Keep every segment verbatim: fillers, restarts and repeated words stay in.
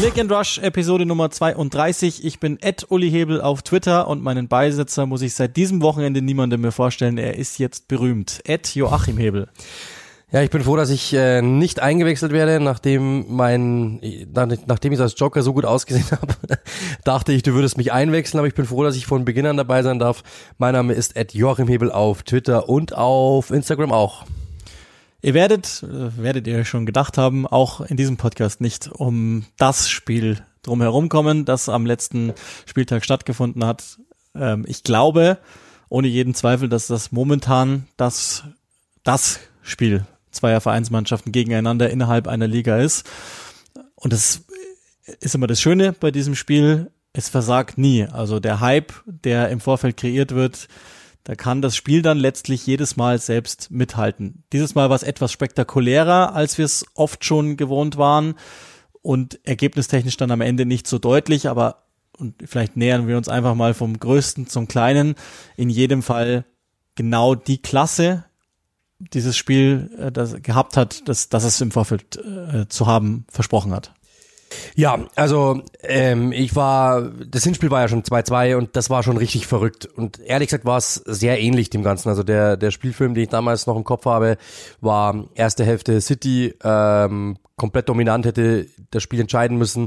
Click and Rush, Episode Nummer zweiunddreißig. Ich bin at Uli Hebel auf Twitter und meinen Beisitzer muss ich seit diesem Wochenende niemandem mehr vorstellen. Er ist jetzt berühmt. At Joachim Hebel. Ja, ich bin froh, dass ich äh, nicht eingewechselt werde, nachdem mein, nach, nachdem ich als Joker so gut ausgesehen habe, dachte ich, du würdest mich einwechseln, aber ich bin froh, dass ich von Beginn an dabei sein darf. Mein Name ist at Joachim Hebel auf Twitter und auf Instagram auch. Ihr werdet, werdet ihr schon gedacht haben, auch in diesem Podcast nicht um das Spiel drumherum kommen, das am letzten Spieltag stattgefunden hat. Ähm, ich glaube, ohne jeden Zweifel, dass das momentan das, das Spiel zweier Vereinsmannschaften gegeneinander innerhalb einer Liga ist. Und das ist immer das Schöne bei diesem Spiel, es versagt nie. Also der Hype, der im Vorfeld kreiert wird, da kann das Spiel dann letztlich jedes Mal selbst mithalten. Dieses Mal war es etwas spektakulärer, als wir es oft schon gewohnt waren und ergebnistechnisch dann am Ende nicht so deutlich, aber und vielleicht nähern wir uns einfach mal vom Größten zum Kleinen. In jedem Fall genau die Klasse, dieses Spiel äh, das gehabt hat, dass, dass es im Vorfeld äh, zu haben versprochen hat. Ja, also ähm, ich war, das Hinspiel war ja schon zwei zwei und das war schon richtig verrückt und ehrlich gesagt war es sehr ähnlich dem Ganzen. Also der der Spielfilm, den ich damals noch im Kopf habe, war erste Hälfte City, ähm, komplett dominant, hätte das Spiel entscheiden müssen.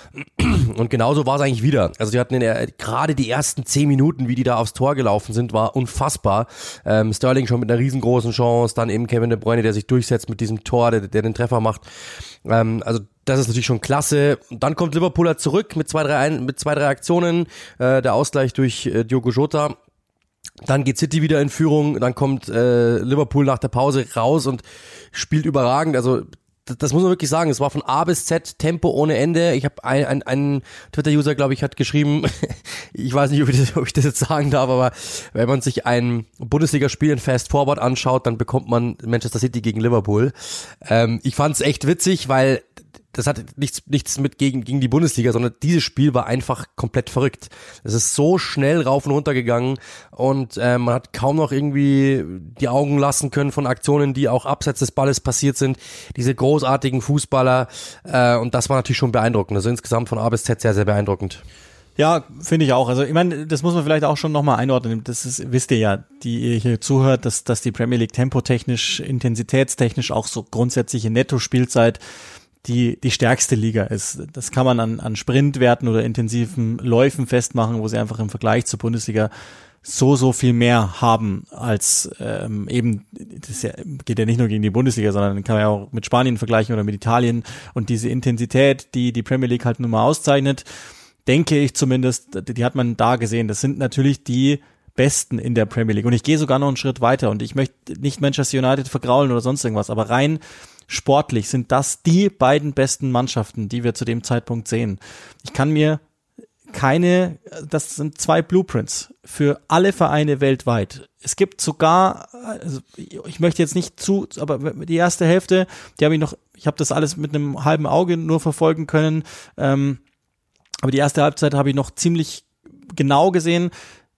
Und genauso war es eigentlich wieder. Also die hatten in der, gerade die ersten zehn Minuten, wie die da aufs Tor gelaufen sind, war unfassbar. Ähm, Sterling schon mit einer riesengroßen Chance, dann eben Kevin De Bruyne, der sich durchsetzt mit diesem Tor, der, der den Treffer macht. Ähm, also das ist natürlich schon klasse. Und dann kommt Liverpool zurück mit zwei, drei, mit zwei, drei Aktionen. Äh, der Ausgleich durch äh, Diogo Jota. Dann geht City wieder in Führung. Dann kommt äh, Liverpool nach der Pause raus und spielt überragend. Also das muss man wirklich sagen, es war von A bis Z Tempo ohne Ende. Ich habe ein, ein, ein Twitter-User, glaube ich, hat geschrieben, ich weiß nicht, ob ich, das, ob ich das jetzt sagen darf, aber wenn man sich ein Bundesligaspiel in Fast Forward anschaut, dann bekommt man Manchester City gegen Liverpool. Ähm, ich fand's echt witzig, weil das hat nichts nichts mit gegen gegen die Bundesliga, sondern dieses Spiel war einfach komplett verrückt. Es ist so schnell rauf und runter gegangen und äh, man hat kaum noch irgendwie die Augen lassen können von Aktionen, die auch abseits des Balles passiert sind. Diese großartigen Fußballer äh, und das war natürlich schon beeindruckend. Also insgesamt von A bis Z sehr, sehr beeindruckend. Ja, finde ich auch. Also ich meine, das muss man vielleicht auch schon nochmal einordnen. Das ist, wisst ihr ja, die ihr hier zuhört, dass, dass die Premier League tempotechnisch, intensitätstechnisch auch so grundsätzliche Netto-Spielzeit die die stärkste Liga ist. Das kann man an an Sprintwerten oder intensiven Läufen festmachen, wo sie einfach im Vergleich zur Bundesliga so, so viel mehr haben als ähm, eben, das ja, geht ja nicht nur gegen die Bundesliga, sondern kann man ja auch mit Spanien vergleichen oder mit Italien. Und diese Intensität, die die Premier League halt nun mal auszeichnet, denke ich zumindest, die hat man da gesehen. Das sind natürlich die Besten in der Premier League. Und ich gehe sogar noch einen Schritt weiter und ich möchte nicht Manchester United vergraulen oder sonst irgendwas, aber rein sportlich sind das die beiden besten Mannschaften, die wir zu dem Zeitpunkt sehen. Ich kann mir keine, das sind zwei Blueprints für alle Vereine weltweit. Es gibt sogar, also ich möchte jetzt nicht zu, aber die erste Hälfte, die habe ich noch, ich habe das alles mit einem halben Auge nur verfolgen können, ähm, aber die erste Halbzeit habe ich noch ziemlich genau gesehen.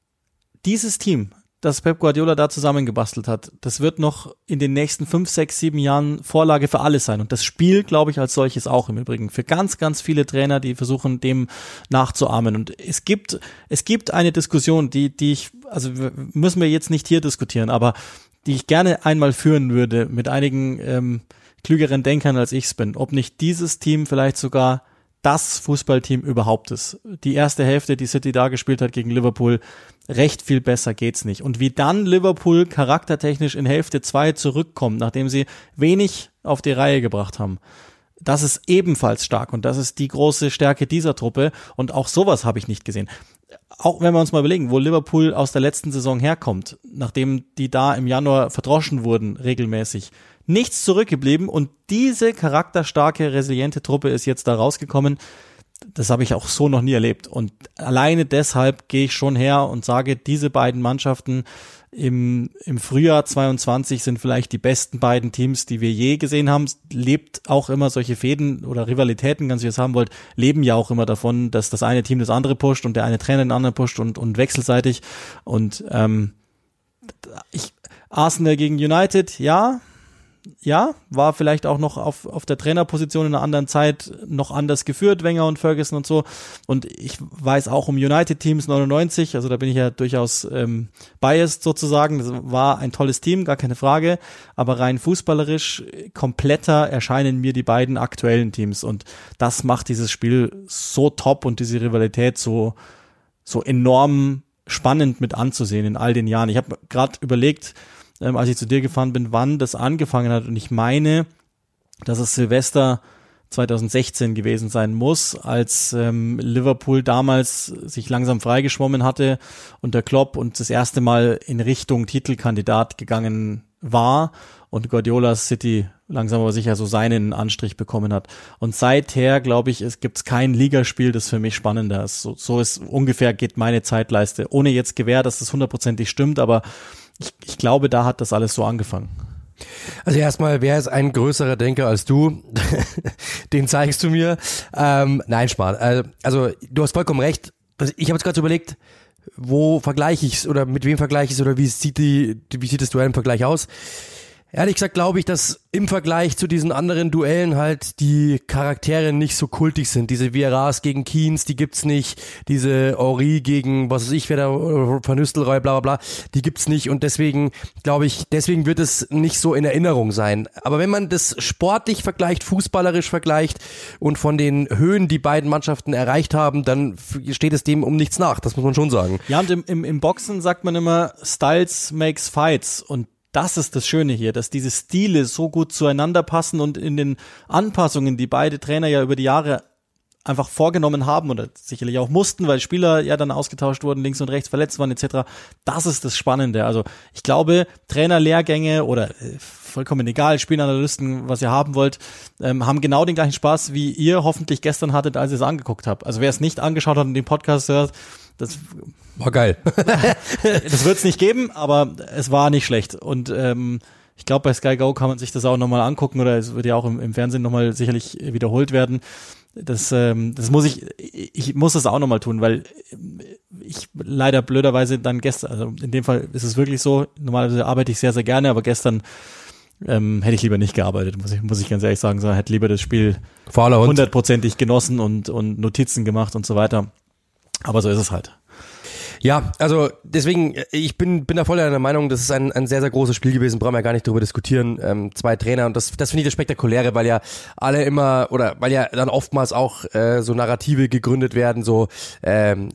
Dieses Team, das Pep Guardiola da zusammengebastelt hat, das wird noch in den nächsten fünf, sechs, sieben Jahren Vorlage für alles sein. Und das Spiel, glaube ich, als solches auch im Übrigen. Für ganz, ganz viele Trainer, die versuchen, dem nachzuahmen. Und es gibt, es gibt eine Diskussion, die, die ich, also müssen wir jetzt nicht hier diskutieren, aber die ich gerne einmal führen würde mit einigen ähm, klügeren Denkern, als ich es bin. Ob nicht dieses Team vielleicht sogar das Fußballteam überhaupt ist. Die erste Hälfte, die City da gespielt hat gegen Liverpool, recht viel besser geht's nicht. Und wie dann Liverpool charaktertechnisch in Hälfte zwei zurückkommt, nachdem sie wenig auf die Reihe gebracht haben, das ist ebenfalls stark und das ist die große Stärke dieser Truppe und auch sowas habe ich nicht gesehen. Auch wenn wir uns mal überlegen, wo Liverpool aus der letzten Saison herkommt, nachdem die da im Januar verdroschen wurden regelmäßig, nichts zurückgeblieben und diese charakterstarke, resiliente Truppe ist jetzt da rausgekommen. Das habe ich auch so noch nie erlebt und alleine deshalb gehe ich schon her und sage, diese beiden Mannschaften im im Frühjahr zweiundzwanzig sind vielleicht die besten beiden Teams, die wir je gesehen haben. Lebt auch immer solche Fäden oder Rivalitäten, ganz wie ihr es haben wollt, leben ja auch immer davon, dass das eine Team das andere pusht und der eine Trainer den anderen pusht und und wechselseitig und ähm, ich Arsenal gegen United, ja, ja, war vielleicht auch noch auf, auf der Trainerposition in einer anderen Zeit noch anders geführt, Wenger und Ferguson und so. Und ich weiß auch um United-Teams neunundneunzig, also da bin ich ja durchaus ähm, biased sozusagen. Das war ein tolles Team, gar keine Frage. Aber rein fußballerisch kompletter erscheinen mir die beiden aktuellen Teams. Und das macht dieses Spiel so top und diese Rivalität so, so enorm spannend mit anzusehen in all den Jahren. Ich habe gerade überlegt, ähm, als ich zu dir gefahren bin, wann das angefangen hat. Und ich meine, dass es Silvester zweitausendsechzehn gewesen sein muss, als ähm, Liverpool damals sich langsam freigeschwommen hatte unter Klopp und das erste Mal in Richtung Titelkandidat gegangen war und Guardiolas City langsam aber sicher so seinen Anstrich bekommen hat. Und seither, glaube ich, es gibt kein Ligaspiel, das für mich spannender ist. So, so ist ungefähr geht meine Zeitleiste. Ohne jetzt Gewähr, dass das hundertprozentig stimmt, aber ich, ich glaube, da hat das alles so angefangen. Also erstmal, wer ist ein größerer Denker als du? Den zeigst du mir. Ähm, nein, Spaß. Also, also du hast vollkommen recht. Ich habe jetzt gerade so überlegt, wo vergleiche ich es oder mit wem vergleiche ich es oder wie sieht die, wie sieht das Duell im Vergleich aus? Ehrlich gesagt glaube ich, dass im Vergleich zu diesen anderen Duellen halt die Charaktere nicht so kultig sind. Diese Vieira's gegen Keens, die gibt's nicht. Diese Henry gegen, was weiß ich, wer da, Van Nistelrooy, bla bla bla, die gibt's nicht. Und deswegen glaube ich, deswegen wird es nicht so in Erinnerung sein. Aber wenn man das sportlich vergleicht, fußballerisch vergleicht und von den Höhen, die beiden Mannschaften erreicht haben, dann steht es dem um nichts nach. Das muss man schon sagen. Ja, und im, im, im Boxen sagt man immer, Styles makes fights. Und das ist das Schöne hier, dass diese Stile so gut zueinander passen und in den Anpassungen, die beide Trainer ja über die Jahre einfach vorgenommen haben oder sicherlich auch mussten, weil Spieler ja dann ausgetauscht wurden, links und rechts verletzt waren et cetera. Das ist das Spannende. Also ich glaube, Trainerlehrgänge oder äh, vollkommen egal, Spielanalysten, was ihr haben wollt, ähm, haben genau den gleichen Spaß, wie ihr hoffentlich gestern hattet, als ihr es angeguckt habt. Also wer es nicht angeschaut hat und den Podcast hört, das war geil. Das wird es nicht geben, aber es war nicht schlecht. Und ähm, ich glaube, bei Sky Go kann man sich das auch nochmal angucken oder es wird ja auch im, im Fernsehen nochmal sicherlich wiederholt werden. Das, ähm, das muss ich, ich muss es auch nochmal tun, weil ich leider blöderweise dann gestern, also in dem Fall ist es wirklich so, normalerweise arbeite ich sehr, sehr gerne, aber gestern ähm, hätte ich lieber nicht gearbeitet, muss ich, muss ich ganz ehrlich sagen, sondern hätte lieber das Spiel hundertprozentig genossen und, und Notizen gemacht und so weiter. Aber so ist es halt. Ja, also deswegen, ich bin bin da voll der Meinung, das ist ein ein sehr, sehr großes Spiel gewesen, brauchen wir gar nicht darüber diskutieren, ähm, zwei Trainer und das das finde ich das Spektakuläre, weil ja alle immer, oder weil ja dann oftmals auch äh, so Narrative gegründet werden, so ähm,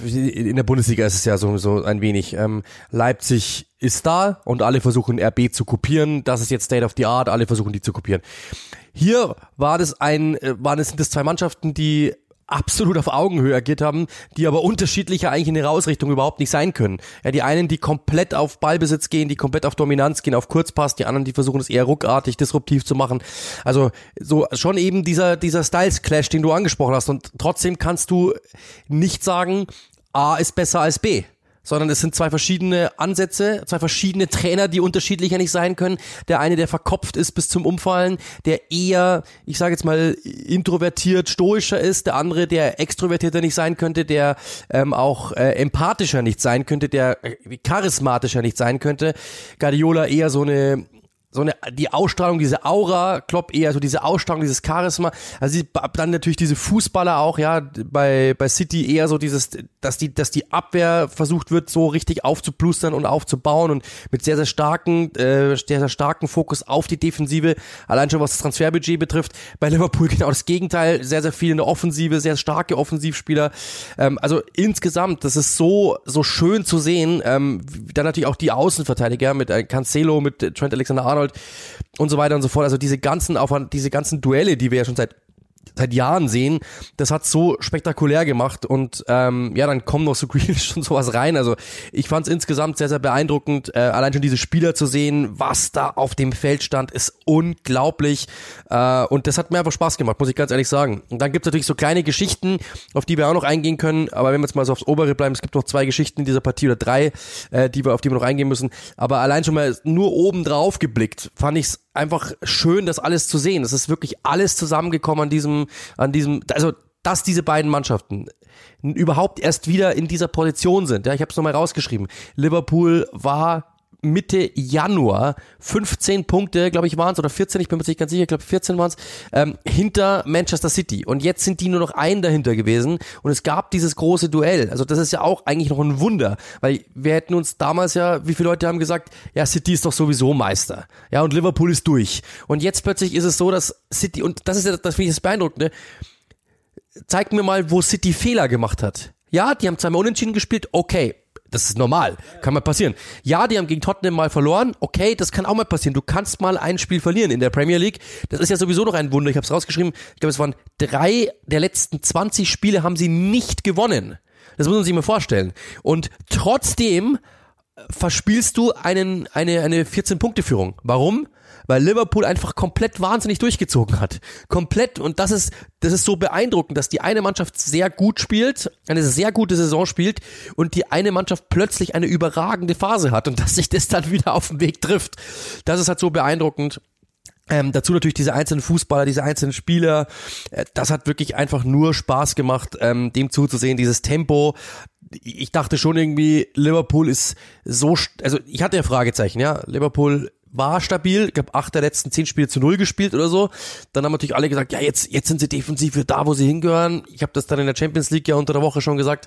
in der Bundesliga ist es ja so so ein wenig, ähm, Leipzig ist da und alle versuchen R B zu kopieren, das ist jetzt State of the Art, alle versuchen die zu kopieren. Hier war das ein, waren es sind das zwei Mannschaften, die absolut auf Augenhöhe agiert haben, die aber unterschiedlicher eigentlich in ihrer Ausrichtung überhaupt nicht sein können. Ja, die einen, die komplett auf Ballbesitz gehen, die komplett auf Dominanz gehen, auf Kurzpass, die anderen, die versuchen es eher ruckartig, disruptiv zu machen. Also so schon eben dieser dieser Styles-Clash, den du angesprochen hast und trotzdem kannst du nicht sagen, A ist besser als B. Sondern es sind zwei verschiedene Ansätze, zwei verschiedene Trainer, die unterschiedlicher nicht sein können. Der eine, der verkopft ist bis zum Umfallen, der eher, ich sage jetzt mal, introvertiert, stoischer ist. Der andere, der extrovertierter nicht sein könnte, der ähm, auch äh, empathischer nicht sein könnte, der äh, charismatischer nicht sein könnte. Guardiola eher so eine so eine, die Ausstrahlung, diese Aura, Klopp eher so diese Ausstrahlung, dieses Charisma, also die, dann natürlich diese Fußballer auch, ja, bei, bei City eher so dieses, dass die, dass die Abwehr versucht wird, so richtig aufzuplustern und aufzubauen und mit sehr, sehr starken, äh, sehr, sehr starken Fokus auf die Defensive, allein schon was das Transferbudget betrifft, bei Liverpool genau das Gegenteil, sehr, sehr viel in der Offensive, sehr starke Offensivspieler, ähm, also insgesamt, das ist so, so schön zu sehen, ähm, dann natürlich auch die Außenverteidiger mit äh, Cancelo, mit äh, Trent Alexander-Arnold und so weiter und so fort. Also diese ganzen Aufwand, diese ganzen Duelle, die wir ja schon seit seit Jahren sehen, das hat so spektakulär gemacht und ähm, ja, dann kommen noch so Grealish und sowas rein. Also ich fand es insgesamt sehr, sehr beeindruckend, äh, allein schon diese Spieler zu sehen, was da auf dem Feld stand, ist unglaublich äh, und das hat mir einfach Spaß gemacht, muss ich ganz ehrlich sagen. Und dann gibt es natürlich so kleine Geschichten, auf die wir auch noch eingehen können, aber wenn wir jetzt mal so aufs Obere bleiben, es gibt noch zwei Geschichten in dieser Partie oder drei, äh, die wir, auf die wir noch eingehen müssen, aber allein schon mal nur oben drauf geblickt, fand ich es einfach schön, das alles zu sehen. Es ist wirklich alles zusammengekommen an diesem, an diesem, also dass diese beiden Mannschaften überhaupt erst wieder in dieser Position sind. Ja, ich habe es nochmal rausgeschrieben. Liverpool war Mitte Januar fünfzehn Punkte, glaube ich, waren es, oder vierzehn, ich bin mir nicht ganz sicher, ich glaube vierzehn waren es, ähm, hinter Manchester City. Und jetzt sind die nur noch ein dahinter gewesen und es gab dieses große Duell. Also das ist ja auch eigentlich noch ein Wunder, weil wir hätten uns damals ja, wie viele Leute haben gesagt, ja, City ist doch sowieso Meister. Ja, und Liverpool ist durch. Und jetzt plötzlich ist es so, dass City, und das ist ja, das finde ich das Beeindruckende, zeig mir mal, wo City Fehler gemacht hat. Ja, die haben zweimal unentschieden gespielt, okay. Das ist normal, kann mal passieren. Ja, die haben gegen Tottenham mal verloren, okay, das kann auch mal passieren. Du kannst mal ein Spiel verlieren in der Premier League. Das ist ja sowieso noch ein Wunder, ich habe es rausgeschrieben. Ich glaube, es waren drei der letzten zwanzig Spiele haben sie nicht gewonnen. Das muss man sich mal vorstellen. Und trotzdem verspielst du einen, eine, eine vierzehn-Punkte-Führung. Warum? Weil Liverpool einfach komplett wahnsinnig durchgezogen hat. Komplett, und das ist, das ist so beeindruckend, dass die eine Mannschaft sehr gut spielt, eine sehr gute Saison spielt und die eine Mannschaft plötzlich eine überragende Phase hat und dass sich das dann wieder auf dem Weg trifft. Das ist halt so beeindruckend. Ähm, dazu natürlich diese einzelnen Fußballer, diese einzelnen Spieler. Äh, das hat wirklich einfach nur Spaß gemacht, ähm, dem zuzusehen, dieses Tempo. Ich dachte schon irgendwie, Liverpool ist so, also ich hatte ja Fragezeichen, ja, Liverpool war stabil, ich glaube acht der letzten zehn Spiele zu null gespielt oder so. Dann haben natürlich alle gesagt, ja, jetzt jetzt sind sie defensiv wieder da, wo sie hingehören. Ich habe das dann in der Champions League ja unter der Woche schon gesagt.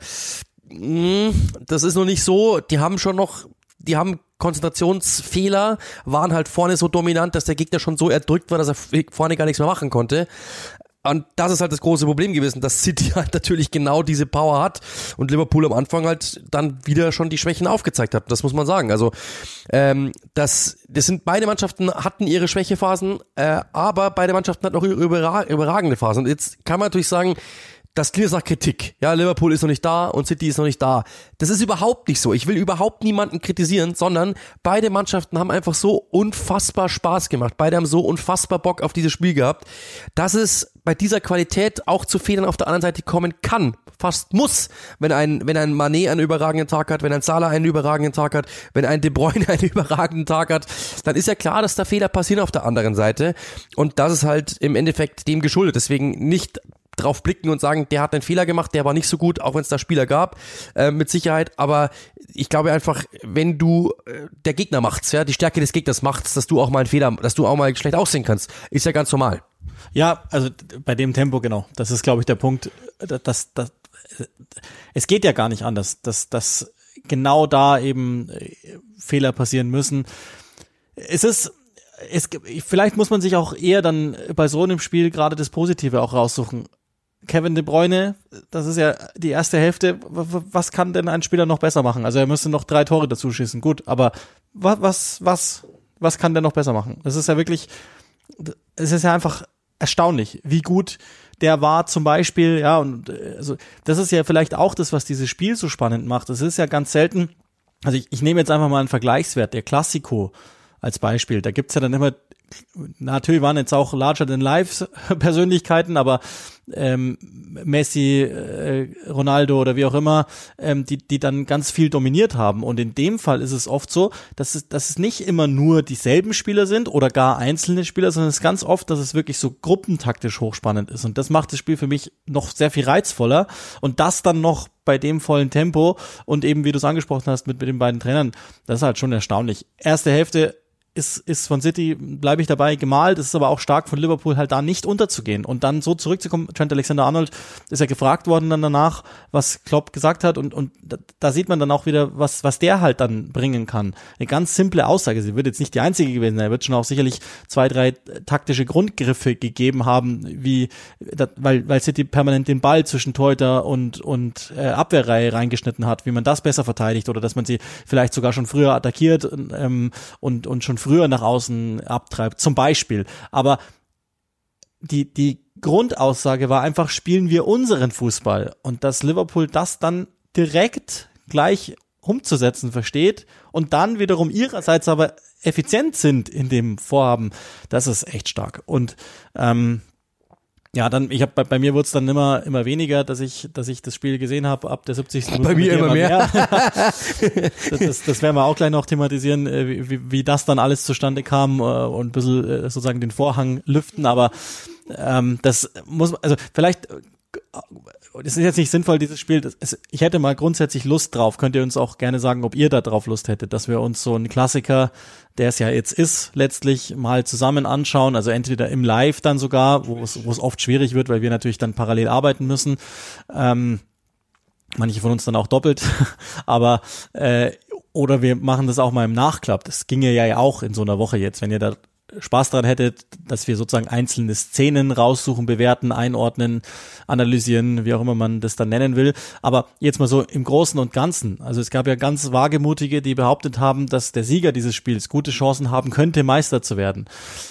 Mh, das ist noch nicht so. Die haben schon noch, die haben Konzentrationsfehler, waren halt vorne so dominant, dass der Gegner schon so erdrückt war, dass er vorne gar nichts mehr machen konnte. Und das ist halt das große Problem gewesen, dass City halt natürlich genau diese Power hat und Liverpool am Anfang halt dann wieder schon die Schwächen aufgezeigt hat. Das muss man sagen. Also ähm, das, das sind beide Mannschaften hatten ihre Schwächephasen, äh, aber beide Mannschaften hatten auch ihre überra- überragende Phasen. Und jetzt kann man natürlich sagen, das klingt jetzt nach Kritik. Ja, Liverpool ist noch nicht da und City ist noch nicht da. Das ist überhaupt nicht so. Ich will überhaupt niemanden kritisieren, sondern beide Mannschaften haben einfach so unfassbar Spaß gemacht. Beide haben so unfassbar Bock auf dieses Spiel gehabt, dass es bei dieser Qualität auch zu Fehlern auf der anderen Seite kommen kann. Fast muss. Wenn ein, wenn ein Mané einen überragenden Tag hat, wenn ein Salah einen überragenden Tag hat, wenn ein De Bruyne einen überragenden Tag hat, dann ist ja klar, dass da Fehler passieren auf der anderen Seite. Und das ist halt im Endeffekt dem geschuldet. Deswegen nicht drauf blicken und sagen, der hat einen Fehler gemacht, der war nicht so gut, auch wenn es da Spieler gab, äh, mit Sicherheit, aber ich glaube einfach, wenn du, äh, der Gegner macht's, ja, die Stärke des Gegners macht's, dass du auch mal einen Fehler, dass du auch mal schlecht aussehen kannst, ist ja ganz normal. Ja, also bei dem Tempo, genau, das ist, glaube ich, der Punkt, dass, dass, es geht ja gar nicht anders, dass, dass genau da eben Fehler passieren müssen. Es ist Es, vielleicht muss man sich auch eher dann bei so einem Spiel gerade das Positive auch raussuchen. Kevin De Bruyne, das ist ja die erste Hälfte, was kann denn ein Spieler noch besser machen? Also er müsste noch drei Tore dazu schießen, gut, aber was, was, was, was kann der noch besser machen? Das ist ja wirklich, es ist ja einfach erstaunlich, wie gut der war zum Beispiel, ja, und also das ist ja vielleicht auch das, was dieses Spiel so spannend macht. Es ist ja ganz selten, also ich, ich nehme jetzt einfach mal einen Vergleichswert, der Classico als Beispiel. Da gibt's ja dann immer, natürlich waren jetzt auch Larger-than-Life-Persönlichkeiten, aber ähm, Messi, äh, Ronaldo oder wie auch immer, ähm, die die dann ganz viel dominiert haben. Und in dem Fall ist es oft so, dass es, dass es nicht immer nur dieselben Spieler sind oder gar einzelne Spieler, sondern es ist ganz oft, dass es wirklich so gruppentaktisch hochspannend ist. Und das macht das Spiel für mich noch sehr viel reizvoller. Und das dann noch bei dem vollen Tempo und eben, wie du es angesprochen hast, mit, mit den beiden Trainern, das ist halt schon erstaunlich. Erste Hälfte ist ist von City, bleibe ich dabei, gemalt. Es ist aber auch stark von Liverpool, halt da nicht unterzugehen und dann so zurückzukommen. Trent Alexander-Arnold ist ja gefragt worden dann danach, was Klopp gesagt hat und und da, da sieht man dann auch wieder, was was der halt dann bringen kann. Eine ganz simple Aussage. Sie wird jetzt nicht die einzige gewesen sein. Er wird schon auch sicherlich zwei, drei taktische Grundgriffe gegeben haben, wie weil weil City permanent den Ball zwischen Torhüter und und äh, Abwehrreihe reingeschnitten hat, wie man das besser verteidigt oder dass man sie vielleicht sogar schon früher attackiert ähm, und und schon früher nach außen abtreibt, zum Beispiel. Aber die, die Grundaussage war einfach, spielen wir unseren Fußball. Und dass Liverpool das dann direkt gleich umzusetzen versteht und dann wiederum ihrerseits aber effizient sind in dem Vorhaben, das ist echt stark. Und ähm, ja, dann ich habe bei, bei mir wurde es dann immer immer weniger, dass ich dass ich das Spiel gesehen habe ab der siebzigsten Bei mir immer mehr. mehr. das, das, das werden wir auch gleich noch thematisieren, wie, wie, wie das dann alles zustande kam und ein bisschen sozusagen den Vorhang lüften. Aber ähm, das muss also vielleicht es ist jetzt nicht sinnvoll, dieses Spiel, das, es, ich hätte mal grundsätzlich Lust drauf, könnt ihr uns auch gerne sagen, ob ihr da drauf Lust hättet, dass wir uns so einen Klassiker, der es ja jetzt ist, letztlich mal zusammen anschauen, also entweder im Live dann sogar, wo es, wo es oft schwierig wird, weil wir natürlich dann parallel arbeiten müssen, ähm, manche von uns dann auch doppelt, aber äh, oder wir machen das auch mal im Nachklapp, das ginge ja auch in so einer Woche jetzt, wenn ihr da Spaß daran hättet, dass wir sozusagen einzelne Szenen raussuchen, bewerten, einordnen, analysieren, wie auch immer man das dann nennen will. Aber jetzt mal so im Großen und Ganzen. Also es gab ja ganz Wagemutige, die behauptet haben, dass der Sieger dieses Spiels gute Chancen haben könnte, Meister zu werden.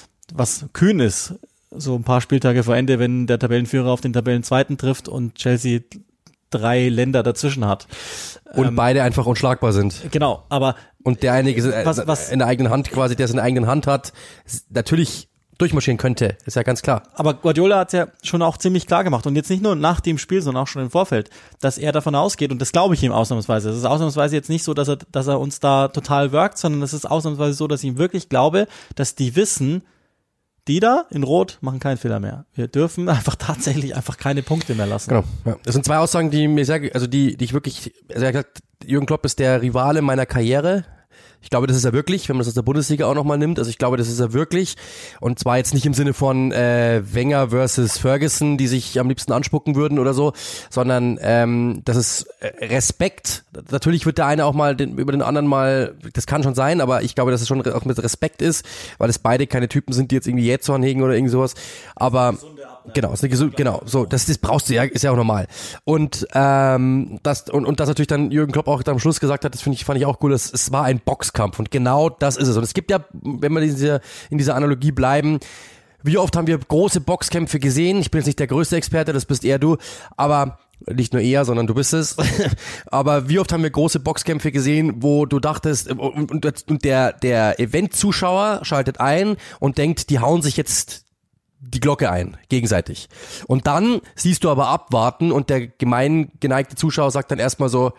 Was kühn ist, so ein paar Spieltage vor Ende, wenn der Tabellenführer auf den Tabellenzweiten trifft und Chelsea drei Länder dazwischen hat. Und ähm, beide einfach unschlagbar sind. Genau, aber und der einige was, was, in der eigenen Hand quasi, der es in der eigenen Hand hat, natürlich durchmarschieren könnte, ist ja ganz klar. Aber Guardiola hat es ja schon auch ziemlich klar gemacht und jetzt nicht nur nach dem Spiel, sondern auch schon im Vorfeld, dass er davon ausgeht und das glaube ich ihm ausnahmsweise. Es ist ausnahmsweise jetzt nicht so, dass er, dass er uns da total workt, sondern es ist ausnahmsweise so, dass ich ihm wirklich glaube, dass die wissen, die da in Rot machen keinen Fehler mehr. Wir dürfen einfach tatsächlich einfach keine Punkte mehr lassen. Genau. Ja. Das sind zwei Aussagen, die mir sehr, also die, die ich wirklich, also er hat gesagt, Jürgen Klopp ist der Rivale meiner Karriere. Ich glaube, das ist er wirklich, wenn man das aus der Bundesliga auch nochmal nimmt. Also ich glaube, das ist er wirklich. Und zwar jetzt nicht im Sinne von äh, Wenger versus Ferguson, die sich am liebsten anspucken würden oder so, sondern ähm, das ist Respekt. Natürlich wird der eine auch mal den, über den anderen mal, das kann schon sein, aber ich glaube, dass es schon auch mit Respekt ist, weil es beide keine Typen sind, die jetzt irgendwie Jähzorn hegen oder irgend sowas. Aber genau, ist eine gesunde, genau, so, das, das brauchst du ja, ist ja auch normal. Und ähm, das und und das natürlich dann Jürgen Klopp auch am Schluss gesagt hat, das finde ich, fand ich auch cool, dass es war ein Boxkampf und genau das ist es. Und es gibt ja, wenn wir in dieser, in dieser Analogie bleiben, wie oft haben wir große Boxkämpfe gesehen? Ich bin jetzt nicht der größte Experte, das bist eher du, aber nicht nur er, sondern du bist es. Aber wie oft haben wir große Boxkämpfe gesehen, wo du dachtest, und, und, und der der Event-Zuschauer schaltet ein und denkt, die hauen sich jetzt die Glocke ein, gegenseitig. Und dann siehst du aber abwarten und der gemein geneigte Zuschauer sagt dann erstmal so,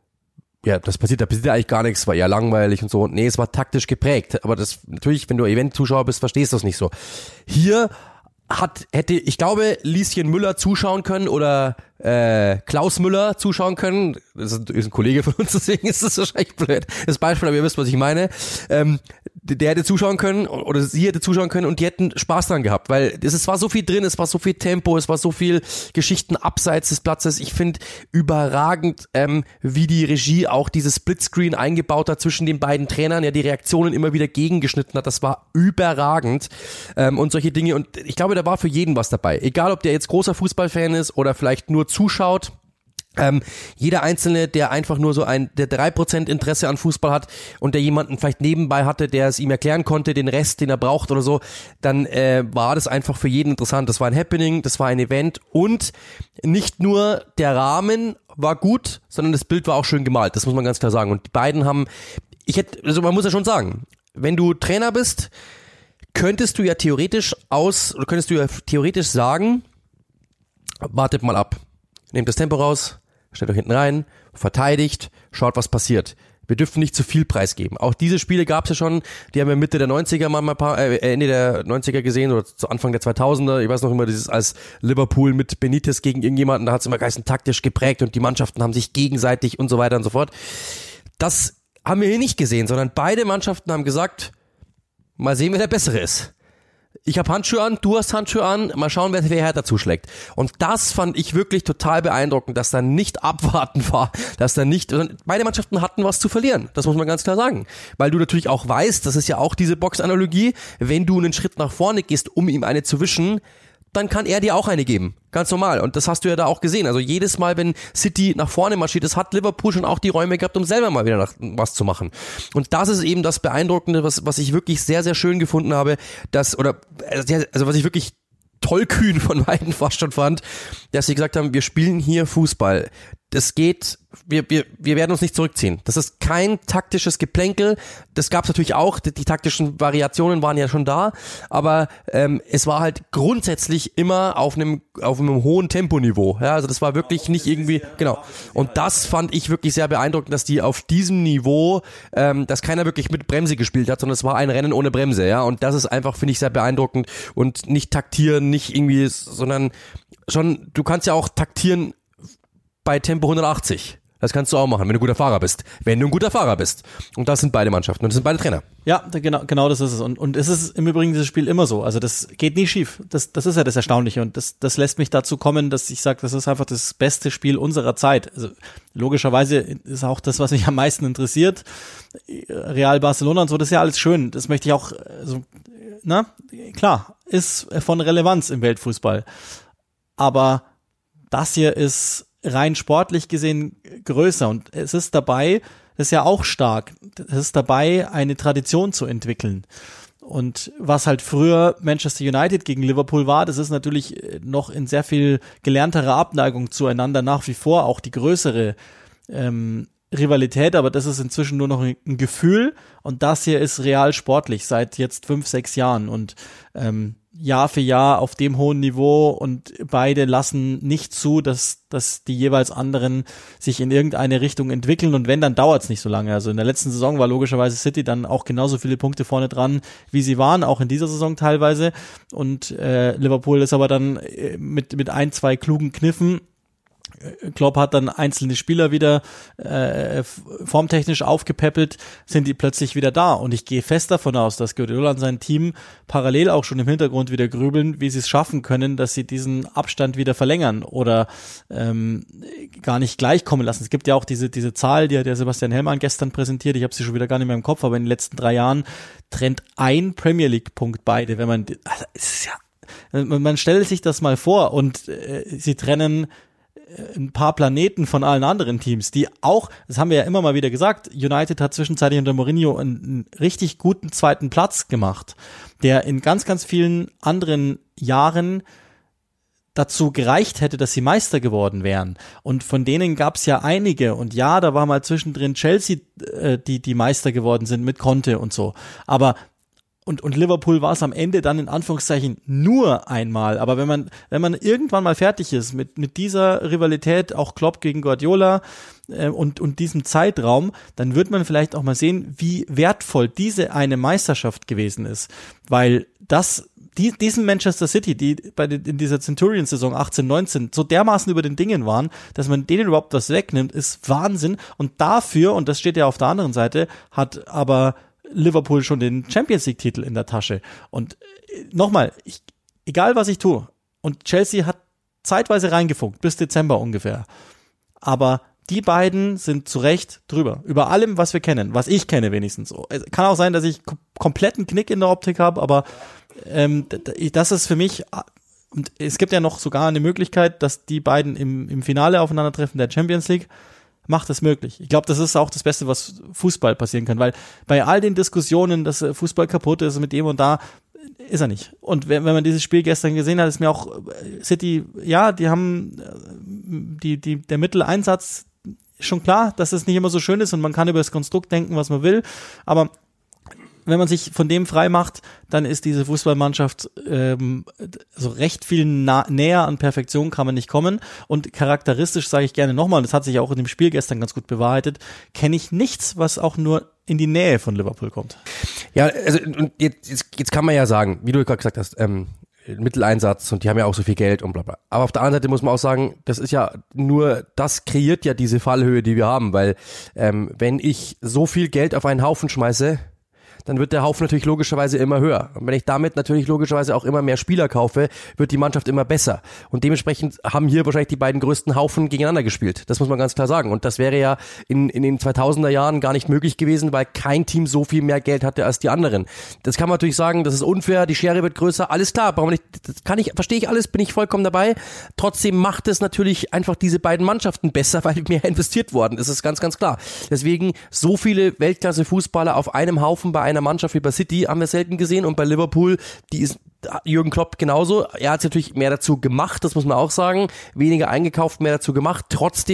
ja, das passiert, da passiert ja eigentlich gar nichts, war eher langweilig und so. Und nee, es war taktisch geprägt. Aber das, natürlich, wenn du Event-Zuschauer bist, verstehst du das nicht so. Hier hat, hätte, ich glaube, Lieschen Müller zuschauen können oder äh, Klaus Müller zuschauen können. Das ist ein Kollege von uns, deswegen ist das wahrscheinlich blöd. Das Beispiel, aber ihr wisst, was ich meine. Ähm, der hätte zuschauen können oder sie hätte zuschauen können und die hätten Spaß dran gehabt, weil es war so viel drin, es war so viel Tempo, es war so viel Geschichten abseits des Platzes. Ich finde überragend, ähm, wie die Regie auch dieses Splitscreen eingebaut hat zwischen den beiden Trainern, ja die Reaktionen immer wieder gegengeschnitten hat. Das war überragend ähm, und solche Dinge und ich glaube, da war für jeden was dabei. Egal, ob der jetzt großer Fußballfan ist oder vielleicht nur zuschaut. Ähm, jeder Einzelne, der einfach nur so ein, der drei Prozent Interesse an Fußball hat und der jemanden vielleicht nebenbei hatte, der es ihm erklären konnte, den Rest, den er braucht oder so, dann äh, war das einfach für jeden interessant. Das war ein Happening, das war ein Event und nicht nur der Rahmen war gut, sondern das Bild war auch schön gemalt, das muss man ganz klar sagen. Und die beiden haben, ich hätte, also man muss ja schon sagen, wenn du Trainer bist, könntest du ja theoretisch aus, oder könntest du ja theoretisch sagen, wartet mal ab, nehmt das Tempo raus, stellt euch hinten rein, verteidigt, schaut, was passiert. Wir dürfen nicht zu viel preisgeben. Auch diese Spiele gab es ja schon, die haben wir Mitte der neunziger mal ein paar, äh, Ende der neunziger gesehen oder zu Anfang der zweitausender. Ich weiß noch immer dieses als Liverpool mit Benitez gegen irgendjemanden, da hat es immer geheißen, taktisch geprägt und die Mannschaften haben sich gegenseitig und so weiter und so fort. Das haben wir hier nicht gesehen, sondern beide Mannschaften haben gesagt, mal sehen, wer der Bessere ist. Ich habe Handschuhe an, du hast Handschuhe an, mal schauen, wer, wer härter zuschlägt. Und das fand ich wirklich total beeindruckend, dass da nicht abwarten war, dass da nicht, beide Mannschaften hatten was zu verlieren, das muss man ganz klar sagen. Weil du natürlich auch weißt, das ist ja auch diese Boxanalogie, wenn du einen Schritt nach vorne gehst, um ihm eine zu wischen, dann kann er dir auch eine geben. Ganz normal. Und das hast du ja da auch gesehen. Also jedes Mal, wenn City nach vorne marschiert ist, hat Liverpool schon auch die Räume gehabt, um selber mal wieder nach, was zu machen. Und das ist eben das Beeindruckende, was, was ich wirklich sehr, sehr schön gefunden habe, dass, oder, also was ich wirklich tollkühn von beiden fast schon fand, dass sie gesagt haben, wir spielen hier Fußball. Das geht, wir, wir, wir werden uns nicht zurückziehen. Das ist kein taktisches Geplänkel. Das gab es natürlich auch. Die, die taktischen Variationen waren ja schon da. Aber ähm, es war halt grundsätzlich immer auf einem auf einem hohen Temponiveau. Ja, also das war wirklich nicht irgendwie, genau. Und das fand ich wirklich sehr beeindruckend, dass die auf diesem Niveau, ähm, dass keiner wirklich mit Bremse gespielt hat, sondern es war ein Rennen ohne Bremse. Ja, und das ist einfach, finde ich, sehr beeindruckend und nicht taktieren, nicht irgendwie, sondern schon, du kannst ja auch taktieren bei Tempo hundertachtzig. Das kannst du auch machen, wenn du ein guter Fahrer bist. Wenn du ein guter Fahrer bist. Und das sind beide Mannschaften und das sind beide Trainer. Ja, genau, genau das ist es. Und, und es ist im Übrigen dieses Spiel immer so. Also das geht nie schief. Das, das ist ja das Erstaunliche. Und das, das lässt mich dazu kommen, dass ich sage, das ist einfach das beste Spiel unserer Zeit. Also logischerweise ist auch das, was mich am meisten interessiert. Real Barcelona und so, das ist ja alles schön. Das möchte ich auch, also, na, klar, ist von Relevanz im Weltfußball. Aber das hier ist rein sportlich gesehen größer und es ist dabei, das ist ja auch stark, es ist dabei, eine Tradition zu entwickeln. Und was halt früher Manchester United gegen Liverpool war, das ist natürlich noch in sehr viel gelernterer Abneigung zueinander nach wie vor auch die größere ähm, Rivalität, aber das ist inzwischen nur noch ein Gefühl und das hier ist real sportlich seit jetzt fünf, sechs Jahren und ähm, Jahr für Jahr auf dem hohen Niveau und beide lassen nicht zu, dass, dass die jeweils anderen sich in irgendeine Richtung entwickeln und wenn, dann dauert es nicht so lange. Also in der letzten Saison war logischerweise City dann auch genauso viele Punkte vorne dran, wie sie waren, auch in dieser Saison teilweise und äh, Liverpool ist aber dann mit, mit ein, zwei klugen Kniffen. Klopp hat dann einzelne Spieler wieder äh, formtechnisch aufgepäppelt, sind die plötzlich wieder da und ich gehe fest davon aus, dass Guardiola und sein Team parallel auch schon im Hintergrund wieder grübeln, wie sie es schaffen können, dass sie diesen Abstand wieder verlängern oder ähm, gar nicht gleich kommen lassen. Es gibt ja auch diese diese Zahl, die hat der Sebastian Hellmann gestern präsentiert, ich habe sie schon wieder gar nicht mehr im Kopf, aber in den letzten drei Jahren trennt ein Premier League Punkt beide, wenn man, also es ist ja, man stellt sich das mal vor und äh, sie trennen ein paar Planeten von allen anderen Teams, die auch, das haben wir ja immer mal wieder gesagt, United hat zwischenzeitlich unter Mourinho einen, einen richtig guten zweiten Platz gemacht, der in ganz, ganz vielen anderen Jahren dazu gereicht hätte, dass sie Meister geworden wären. Und von denen gab es ja einige. Und ja, da war mal zwischendrin Chelsea, äh, die die Meister geworden sind mit Conte und so. Aber Und, und Liverpool war es am Ende dann in Anführungszeichen nur einmal. Aber wenn man, wenn man irgendwann mal fertig ist mit, mit dieser Rivalität, auch Klopp gegen Guardiola äh, und, und diesem Zeitraum, dann wird man vielleicht auch mal sehen, wie wertvoll diese eine Meisterschaft gewesen ist. Weil das, die, diesen Manchester City, die bei den, in dieser Centurion-Saison achtzehn, neunzehn so dermaßen über den Dingen waren, dass man denen überhaupt was wegnimmt, ist Wahnsinn. Und dafür, und das steht ja auf der anderen Seite, hat aber Liverpool schon den Champions League Titel in der Tasche. Und nochmal, ich, egal was ich tue, und Chelsea hat zeitweise reingefunkt, bis Dezember ungefähr. Aber die beiden sind zu Recht drüber. Über allem, was wir kennen, was ich kenne wenigstens. Es kann auch sein, dass ich kom- kompletten Knick in der Optik habe, aber ähm, das ist für mich, und es gibt ja noch sogar eine Möglichkeit, dass die beiden im, im Finale aufeinandertreffen der Champions League. Macht es möglich. Ich glaube, das ist auch das Beste, was Fußball passieren kann, weil bei all den Diskussionen, dass Fußball kaputt ist mit dem und da, ist er nicht. Und wenn, wenn man dieses Spiel gestern gesehen hat, ist mir auch City, ja, die haben die, die, der Mitteleinsatz ist schon klar, dass es nicht immer so schön ist und man kann über das Konstrukt denken, was man will, aber wenn man sich von dem frei macht, dann ist diese Fußballmannschaft ähm, so recht viel nah, näher an Perfektion kann man nicht kommen. Und charakteristisch sage ich gerne nochmal, und das hat sich auch in dem Spiel gestern ganz gut bewahrheitet, kenne ich nichts, was auch nur in die Nähe von Liverpool kommt. Ja, also und jetzt, jetzt, jetzt kann man ja sagen, wie du gerade gesagt hast, ähm, Mitteleinsatz und die haben ja auch so viel Geld und bla bla. Aber auf der anderen Seite muss man auch sagen, das ist ja nur, das kreiert ja diese Fallhöhe, die wir haben, weil ähm, wenn ich so viel Geld auf einen Haufen schmeiße, dann wird der Haufen natürlich logischerweise immer höher. Und wenn ich damit natürlich logischerweise auch immer mehr Spieler kaufe, wird die Mannschaft immer besser. Und dementsprechend haben hier wahrscheinlich die beiden größten Haufen gegeneinander gespielt. Das muss man ganz klar sagen. Und das wäre ja in, in den zweitausender Jahren gar nicht möglich gewesen, weil kein Team so viel mehr Geld hatte als die anderen. Das kann man natürlich sagen, das ist unfair, die Schere wird größer, alles klar, brauchen wir nicht, das kann ich, verstehe ich alles, bin ich vollkommen dabei. Trotzdem macht es natürlich einfach diese beiden Mannschaften besser, weil mehr investiert worden ist, das ist ganz, ganz klar. Deswegen so viele Weltklasse-Fußballer auf einem Haufen bei einer Mannschaft wie bei City haben wir selten gesehen und bei Liverpool, die ist Jürgen Klopp genauso. Er hat natürlich mehr dazu gemacht, das muss man auch sagen, weniger eingekauft, mehr dazu gemacht. Trotzdem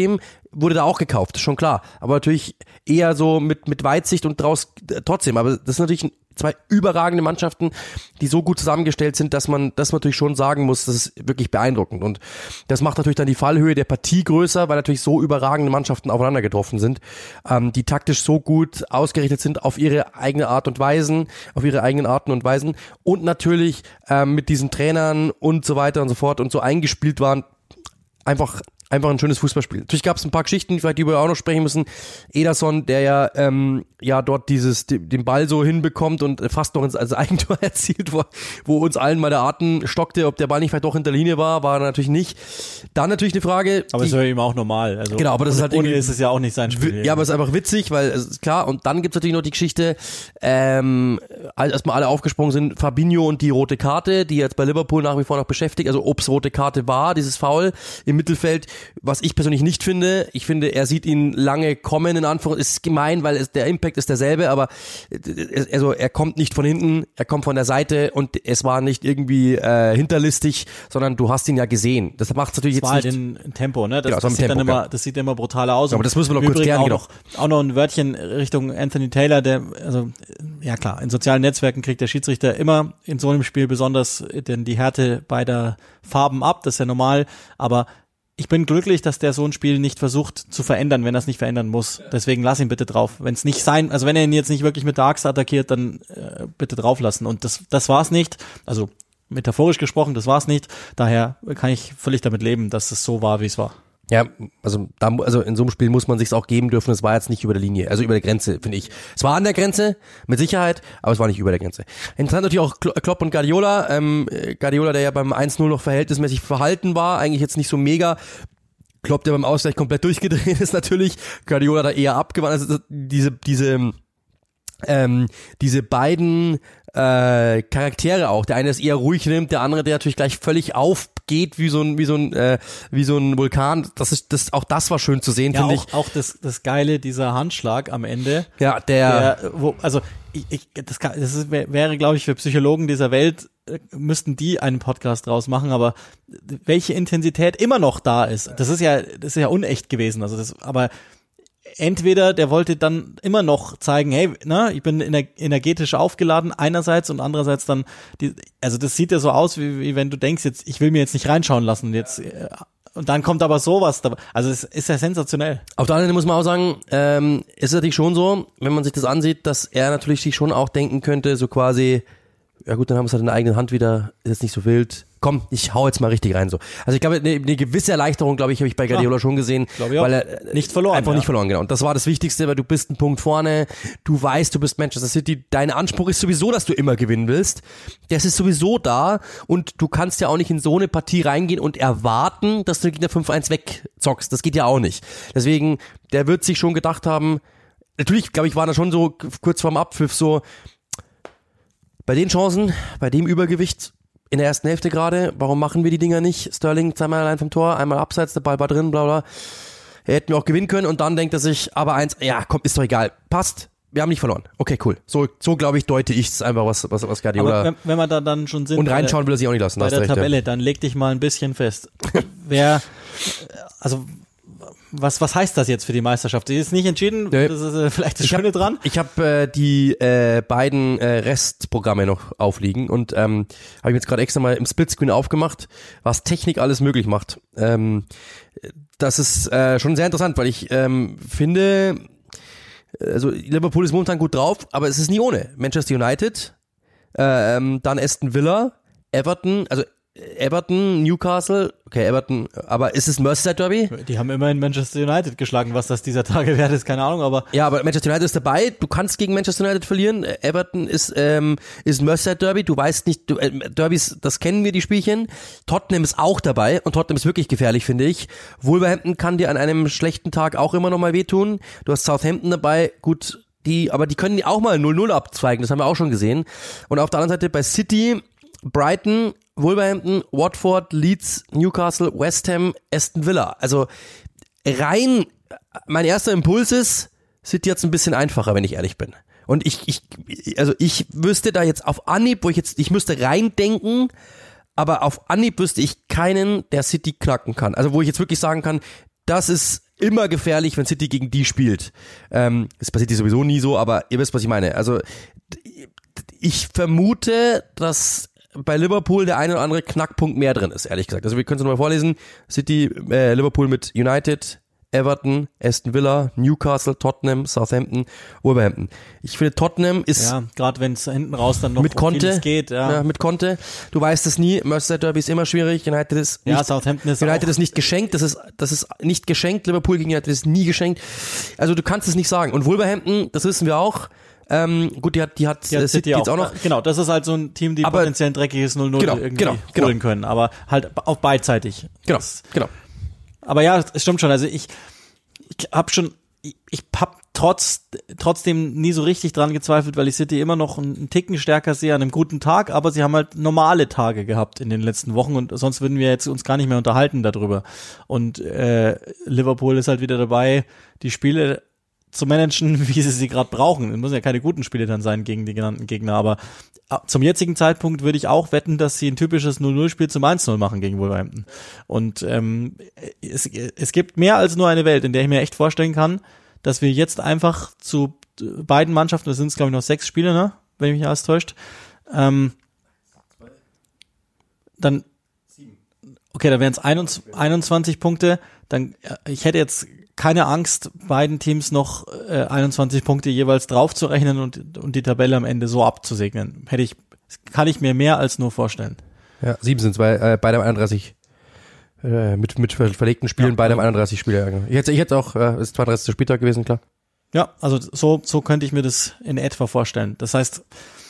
wurde da auch gekauft, schon klar. Aber natürlich eher so mit, mit Weitsicht und draus äh, trotzdem. Aber das sind natürlich zwei überragende Mannschaften, die so gut zusammengestellt sind, dass man das natürlich schon sagen muss, das ist wirklich beeindruckend. Und das macht natürlich dann die Fallhöhe der Partie größer, weil natürlich so überragende Mannschaften aufeinander getroffen sind, ähm, die taktisch so gut ausgerichtet sind auf ihre eigene Art und Weisen, auf ihre eigenen Arten und Weisen und natürlich ähm, mit diesen Trainern und so weiter und so fort und so eingespielt waren, einfach Einfach ein schönes Fußballspiel. Natürlich gab es ein paar Geschichten, vielleicht die wir auch noch sprechen müssen. Ederson, der ja ähm, ja dort dieses den Ball so hinbekommt und fast noch ins als Eigentor erzielt, wo, wo uns allen mal der Atem stockte, ob der Ball nicht vielleicht doch hinter der Linie war, war natürlich nicht. Dann natürlich eine Frage. Aber es ist ja eben auch normal. Also genau, aber das ohne, ist halt ohne ist es ja auch nicht sein Spiel. Ja, aber es ist einfach witzig, weil es ist klar. Und dann gibt's natürlich noch die Geschichte, ähm, als erstmal alle aufgesprungen sind, Fabinho und die rote Karte, die jetzt bei Liverpool nach wie vor noch beschäftigt. Also ob's rote Karte war, dieses Foul im Mittelfeld. Was ich persönlich nicht finde, ich finde, er sieht ihn lange kommen, in Anführungszeichen, ist gemein, weil es, der Impact ist derselbe, aber also er kommt nicht von hinten, er kommt von der Seite und es war nicht irgendwie äh, hinterlistig, sondern du hast ihn ja gesehen. Das macht es natürlich das jetzt war nicht. Halt in, in Tempo, ne? Das, genau, das, sieht Tempo, dann immer, ja. das sieht immer brutaler aus. Ja, aber das müssen wir noch kurz klären, auch, genau. noch, auch noch ein Wörtchen Richtung Anthony Taylor, der, also ja klar, in sozialen Netzwerken kriegt der Schiedsrichter immer in so einem Spiel besonders denn die Härte beider Farben ab, das ist ja normal, aber ich bin glücklich, dass der so ein Spiel nicht versucht zu verändern, wenn er es nicht verändern muss. Deswegen lass ihn bitte drauf. Wenn es nicht sein, also wenn er ihn jetzt nicht wirklich mit der Axt attackiert, dann äh, bitte drauf lassen. Und das, das war's nicht. Also metaphorisch gesprochen, das war's nicht. Daher kann ich völlig damit leben, dass es so war, wie es war. Ja, also da, also in so einem Spiel muss man sich's auch geben dürfen. Es war jetzt nicht über der Linie, also über der Grenze, finde ich. Es war an der Grenze, mit Sicherheit, aber es war nicht über der Grenze. Interessant natürlich auch Klopp und Guardiola. Ähm, Guardiola, der ja beim eins null noch verhältnismäßig verhalten war, eigentlich jetzt nicht so mega. Klopp, der beim Ausgleich komplett durchgedreht ist natürlich. Guardiola da eher abgewandt. Also diese, diese, ähm, diese beiden äh, Charaktere auch. Der eine ist eher ruhig nimmt, der andere, der natürlich gleich völlig aufgeht wie so ein wie so ein äh, wie so ein Vulkan. Das ist das auch das war schön zu sehen, ja, finde ich. ich. Auch das das Geile dieser Handschlag am Ende. Ja, der, der wo, also ich, ich das, kann, das ist, wäre, glaube ich, für Psychologen dieser Welt äh, müssten die einen Podcast draus machen, aber welche Intensität immer noch da ist, das ist ja das ist ja unecht gewesen. Also das, aber entweder der wollte dann immer noch zeigen, hey, na, ich bin energetisch aufgeladen einerseits und andererseits dann, die, also das sieht ja so aus, wie, wie wenn du denkst, jetzt ich will mir jetzt nicht reinschauen lassen, jetzt und dann kommt aber sowas dabei. Also es ist ja sensationell. Auf der anderen Seite muss man auch sagen, ähm, ist es natürlich schon so, wenn man sich das ansieht, dass er natürlich sich schon auch denken könnte, so quasi, ja gut, dann haben wir es halt in der eigenen Hand wieder, ist jetzt nicht so wild. Komm, ich hau jetzt mal richtig rein so. Also ich glaube, eine, eine gewisse Erleichterung, glaube ich, habe ich bei Guardiola ja, schon gesehen, weil er nicht verloren, einfach ja. nicht verloren, genau. Und das war das Wichtigste, weil du bist ein Punkt vorne, du weißt, du bist Manchester City, dein Anspruch ist sowieso, dass du immer gewinnen willst. Das ist sowieso da und du kannst ja auch nicht in so eine Partie reingehen und erwarten, dass du den Gegner fünf eins wegzockst. Das geht ja auch nicht. Deswegen, der wird sich schon gedacht haben, natürlich, glaube ich, war da schon so kurz vorm Abpfiff so, bei den Chancen, bei dem Übergewicht in der ersten Hälfte gerade, warum machen wir die Dinger nicht? Sterling zweimal allein vom Tor, einmal abseits, der Ball war drin, bla bla. Er hätte mir auch gewinnen können und dann denkt er sich, aber eins, ja komm, ist doch egal, passt, wir haben nicht verloren. Okay, cool. So, so glaube ich, deute ich es einfach, was, was, was Guardiola. Aber wenn, wenn wir da dann schon sind. Und reinschauen will er sich auch nicht lassen. Bei der recht, Tabelle, ja. Dann leg dich mal ein bisschen fest. Wer, also, Was, was heißt das jetzt für die Meisterschaft? Die ist nicht entschieden, nee. Das ist äh, vielleicht das ich Schöne hab, dran. Ich habe äh, die äh, beiden äh, Restprogramme noch aufliegen und ähm, habe ich jetzt gerade extra mal im Splitscreen aufgemacht, was Technik alles möglich macht. Ähm, das ist äh, schon sehr interessant, weil ich ähm, finde, also Liverpool ist momentan gut drauf, aber es ist nie ohne. Manchester United, äh, ähm, dann Aston Villa, Everton, also Everton, Newcastle, okay, Everton, aber ist es Merseyside Derby? Die haben immerhin Manchester United geschlagen, was das dieser Tage wert ist, keine Ahnung, aber... Ja, aber Manchester United ist dabei, du kannst gegen Manchester United verlieren, Everton ist ähm, ist Merseyside Derby, du weißt nicht, du, äh, Derbys, das kennen wir, die Spielchen, Tottenham ist auch dabei und Tottenham ist wirklich gefährlich, finde ich. Wolverhampton kann dir an einem schlechten Tag auch immer noch mal wehtun, du hast Southampton dabei, gut, die, aber die können auch mal null null abzweigen, das haben wir auch schon gesehen. Und auf der anderen Seite bei City, Brighton, Wolverhampton, Watford, Leeds, Newcastle, West Ham, Aston Villa. Also rein, mein erster Impuls ist, City jetzt ein bisschen einfacher, wenn ich ehrlich bin. Und ich, ich, also ich wüsste da jetzt auf Anhieb, wo ich jetzt, ich müsste reindenken, aber auf Anhieb wüsste ich keinen, der City knacken kann. Also wo ich jetzt wirklich sagen kann, das ist immer gefährlich, wenn City gegen die spielt. Ähm, das passiert sowieso nie so, aber ihr wisst, was ich meine. Also ich vermute, dass bei Liverpool der eine oder andere Knackpunkt mehr drin ist, ehrlich gesagt. Also wir können es nochmal vorlesen. City, äh, Liverpool mit United, Everton, Aston Villa, Newcastle, Tottenham, Southampton, Wolverhampton. Ich finde, Tottenham ist... Ja, gerade wenn es hinten raus dann noch mit Conte, um geht. Ja. ja, mit Conte. Du weißt es nie. Merseyside Derby ist immer schwierig. United ist nicht, ja, Southampton ist United auch ist nicht geschenkt. Das ist, das ist nicht geschenkt. Liverpool gegen United ist nie geschenkt. Also du kannst es nicht sagen. Und Wolverhampton, das wissen wir auch. Ähm, gut, die hat, die hat, die hat City auch, jetzt auch noch. Genau, das ist halt so ein Team, die aber potenziell ein dreckiges null null genau, irgendwie genau, holen genau. können, aber halt auch beidseitig. Genau, das, genau. Aber ja, es stimmt schon. Also ich, ich habe schon, ich, ich hab trotz, trotzdem nie so richtig dran gezweifelt, weil ich City immer noch einen Ticken stärker sehe an einem guten Tag, aber sie haben halt normale Tage gehabt in den letzten Wochen und sonst würden wir jetzt uns gar nicht mehr unterhalten darüber. Und äh, Liverpool ist halt wieder dabei, die Spiele zu managen, wie sie sie gerade brauchen. Es müssen ja keine guten Spiele dann sein gegen die genannten Gegner, aber zum jetzigen Zeitpunkt würde ich auch wetten, dass sie ein typisches null null Spiel zum eins null machen gegen Wolverhampton. Und ähm, es, es gibt mehr als nur eine Welt, in der ich mir echt vorstellen kann, dass wir jetzt einfach zu beiden Mannschaften, das sind glaube ich noch sechs Spiele, ne? Wenn mich nicht alles täuscht, ähm, dann okay, dann wären es einundzwanzig Punkte, dann ich hätte jetzt keine Angst, beiden Teams noch äh, einundzwanzig Punkte jeweils draufzurechnen und und die Tabelle am Ende so abzusegnen. Hätte ich, kann ich mir mehr als nur vorstellen. Ja, sieben sind es, weil äh, beide einunddreißig äh, mit mit verlegten Spielen, ja, beide am einunddreißig Spiele. Ich hätte ich hätte auch, äh, ist zweiunddreißigster Spieltag gewesen, klar. Ja, also so so könnte ich mir das in etwa vorstellen. Das heißt,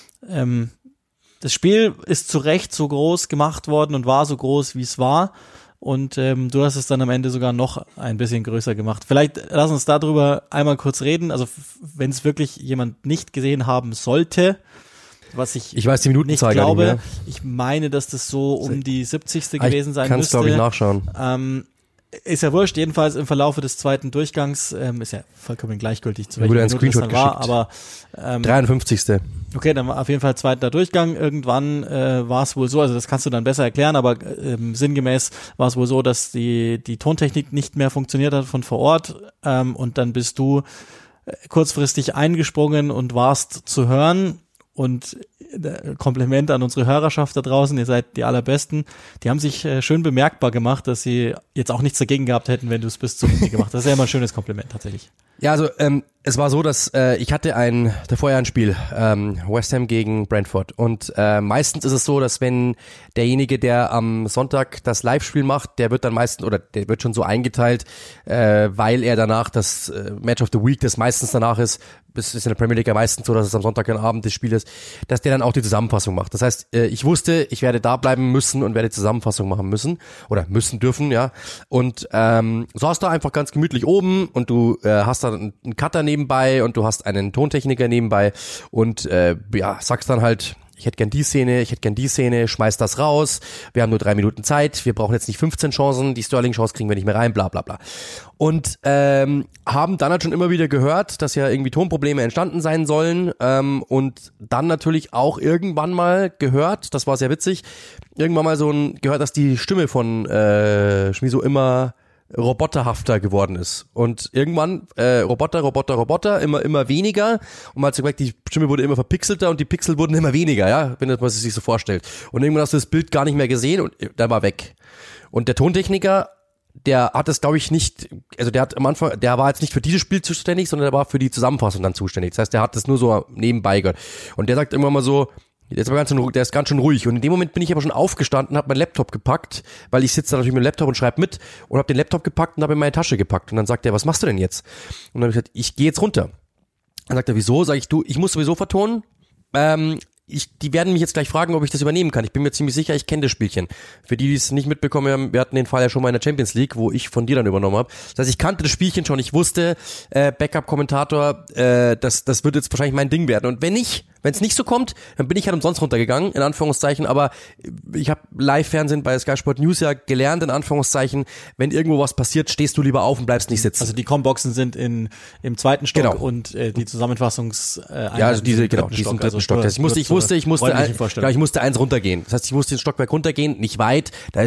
ähm, das Spiel ist zu Recht so groß gemacht worden und war so groß, wie es war. Und ähm, du hast es dann am Ende sogar noch ein bisschen größer gemacht. Vielleicht lass uns darüber einmal kurz reden. Also wenn es wirklich jemand nicht gesehen haben sollte, was ich, ich weiß die Minutenzahl nicht glaube, gar nicht mehr. Ich meine, dass das so um die siebzigste gewesen sein kann's, müsste. Kannst glaube ich nachschauen. Ähm, ist ja wurscht, jedenfalls im Verlaufe des zweiten Durchgangs, ähm, ist ja vollkommen gleichgültig, zu welcher Minute Minute das dann war, geschickt. aber ähm, dreiundfünfzigste Okay, dann war auf jeden Fall zweiter Durchgang. Irgendwann äh, war es wohl so, also das kannst du dann besser erklären, aber ähm, sinngemäß war es wohl so, dass die die Tontechnik nicht mehr funktioniert hat von vor Ort ähm, und dann bist du kurzfristig eingesprungen und warst zu hören. Und Kompliment an unsere Hörerschaft da draußen, ihr seid die Allerbesten. Die haben sich äh, schön bemerkbar gemacht, dass sie jetzt auch nichts dagegen gehabt hätten, wenn du es bis zum Ende gemacht hast. Das ist ja immer ein schönes Kompliment tatsächlich. Ja, also ähm, es war so, dass äh, ich hatte ein davor ja ein Spiel, ähm, West Ham gegen Brentford. Und äh, meistens ist es so, dass wenn derjenige, der am Sonntag das Live-Spiel macht, der wird dann meistens, oder der wird schon so eingeteilt, äh, weil er danach das äh, Match of the Week, das meistens danach ist, es ist in der Premier League ja meistens so, dass es am Sonntagabend des Spiels ist, dass der dann auch die Zusammenfassung macht. Das heißt, äh, ich wusste, ich werde da bleiben müssen und werde Zusammenfassung machen müssen oder müssen dürfen, ja. Und ähm, saß da einfach ganz gemütlich oben und du äh, hast da einen Cutter nebenbei und du hast einen Tontechniker nebenbei und äh, ja, sagst dann halt, ich hätte gern die Szene, ich hätte gern die Szene, schmeiß das raus, wir haben nur drei Minuten Zeit, wir brauchen jetzt nicht fünfzehn Chancen, die Sterling-Chance kriegen wir nicht mehr rein, bla bla bla. Und ähm, haben dann halt schon immer wieder gehört, dass ja irgendwie Tonprobleme entstanden sein sollen ähm, und dann natürlich auch irgendwann mal gehört, das war sehr witzig, irgendwann mal so ein gehört, dass die Stimme von äh, Schmiso immer roboterhafter geworden ist. Und irgendwann äh, Roboter, Roboter, Roboter, immer immer weniger. Und man hat so gemerkt, die Stimme wurde immer verpixelter und die Pixel wurden immer weniger, ja, wenn man sich so vorstellt. Und irgendwann hast du das Bild gar nicht mehr gesehen und der war weg. Und der Tontechniker, der hat das, glaube ich, nicht, also der hat am Anfang, der war jetzt nicht für dieses Spiel zuständig, sondern der war für die Zusammenfassung dann zuständig. Das heißt, der hat das nur so nebenbei gehört. Und der sagt irgendwann mal so, Der ist aber ganz schön, der ist ganz schön ruhig. Und in dem Moment bin ich aber schon aufgestanden, habe meinen Laptop gepackt, weil ich sitze da natürlich mit dem Laptop und schreibe mit und habe den Laptop gepackt und habe in meine Tasche gepackt. Und dann sagt er, was machst du denn jetzt? Und dann habe ich gesagt, ich gehe jetzt runter. Dann sagt er, wieso? Sag ich, du, ich muss sowieso vertonen. Ähm, ich, die werden mich jetzt gleich fragen, ob ich das übernehmen kann. Ich bin mir ziemlich sicher, ich kenne das Spielchen. Für die, die es nicht mitbekommen haben, wir hatten den Fall ja schon mal in der Champions League, wo ich von dir dann übernommen habe. Das heißt, ich kannte das Spielchen schon. Ich wusste, äh, Backup-Kommentator, äh, das, das wird jetzt wahrscheinlich mein Ding werden. Und wenn nicht, wenn es nicht so kommt, dann bin ich halt umsonst runtergegangen, in Anführungszeichen, aber ich habe Live-Fernsehen bei Sky Sport News ja gelernt, in Anführungszeichen, wenn irgendwo was passiert, stehst du lieber auf und bleibst nicht sitzen. Also die Comboxen sind in im zweiten Stock genau. und äh, die Zusammenfassungs äh, ja, also diese, genau, diesen dritten also Stock. Das heißt, ich musste, ich wusste, ich musste, ein, genau, ich musste eins runtergehen. Das heißt, ich musste den Stockwerk runtergehen, nicht weit, da ist man in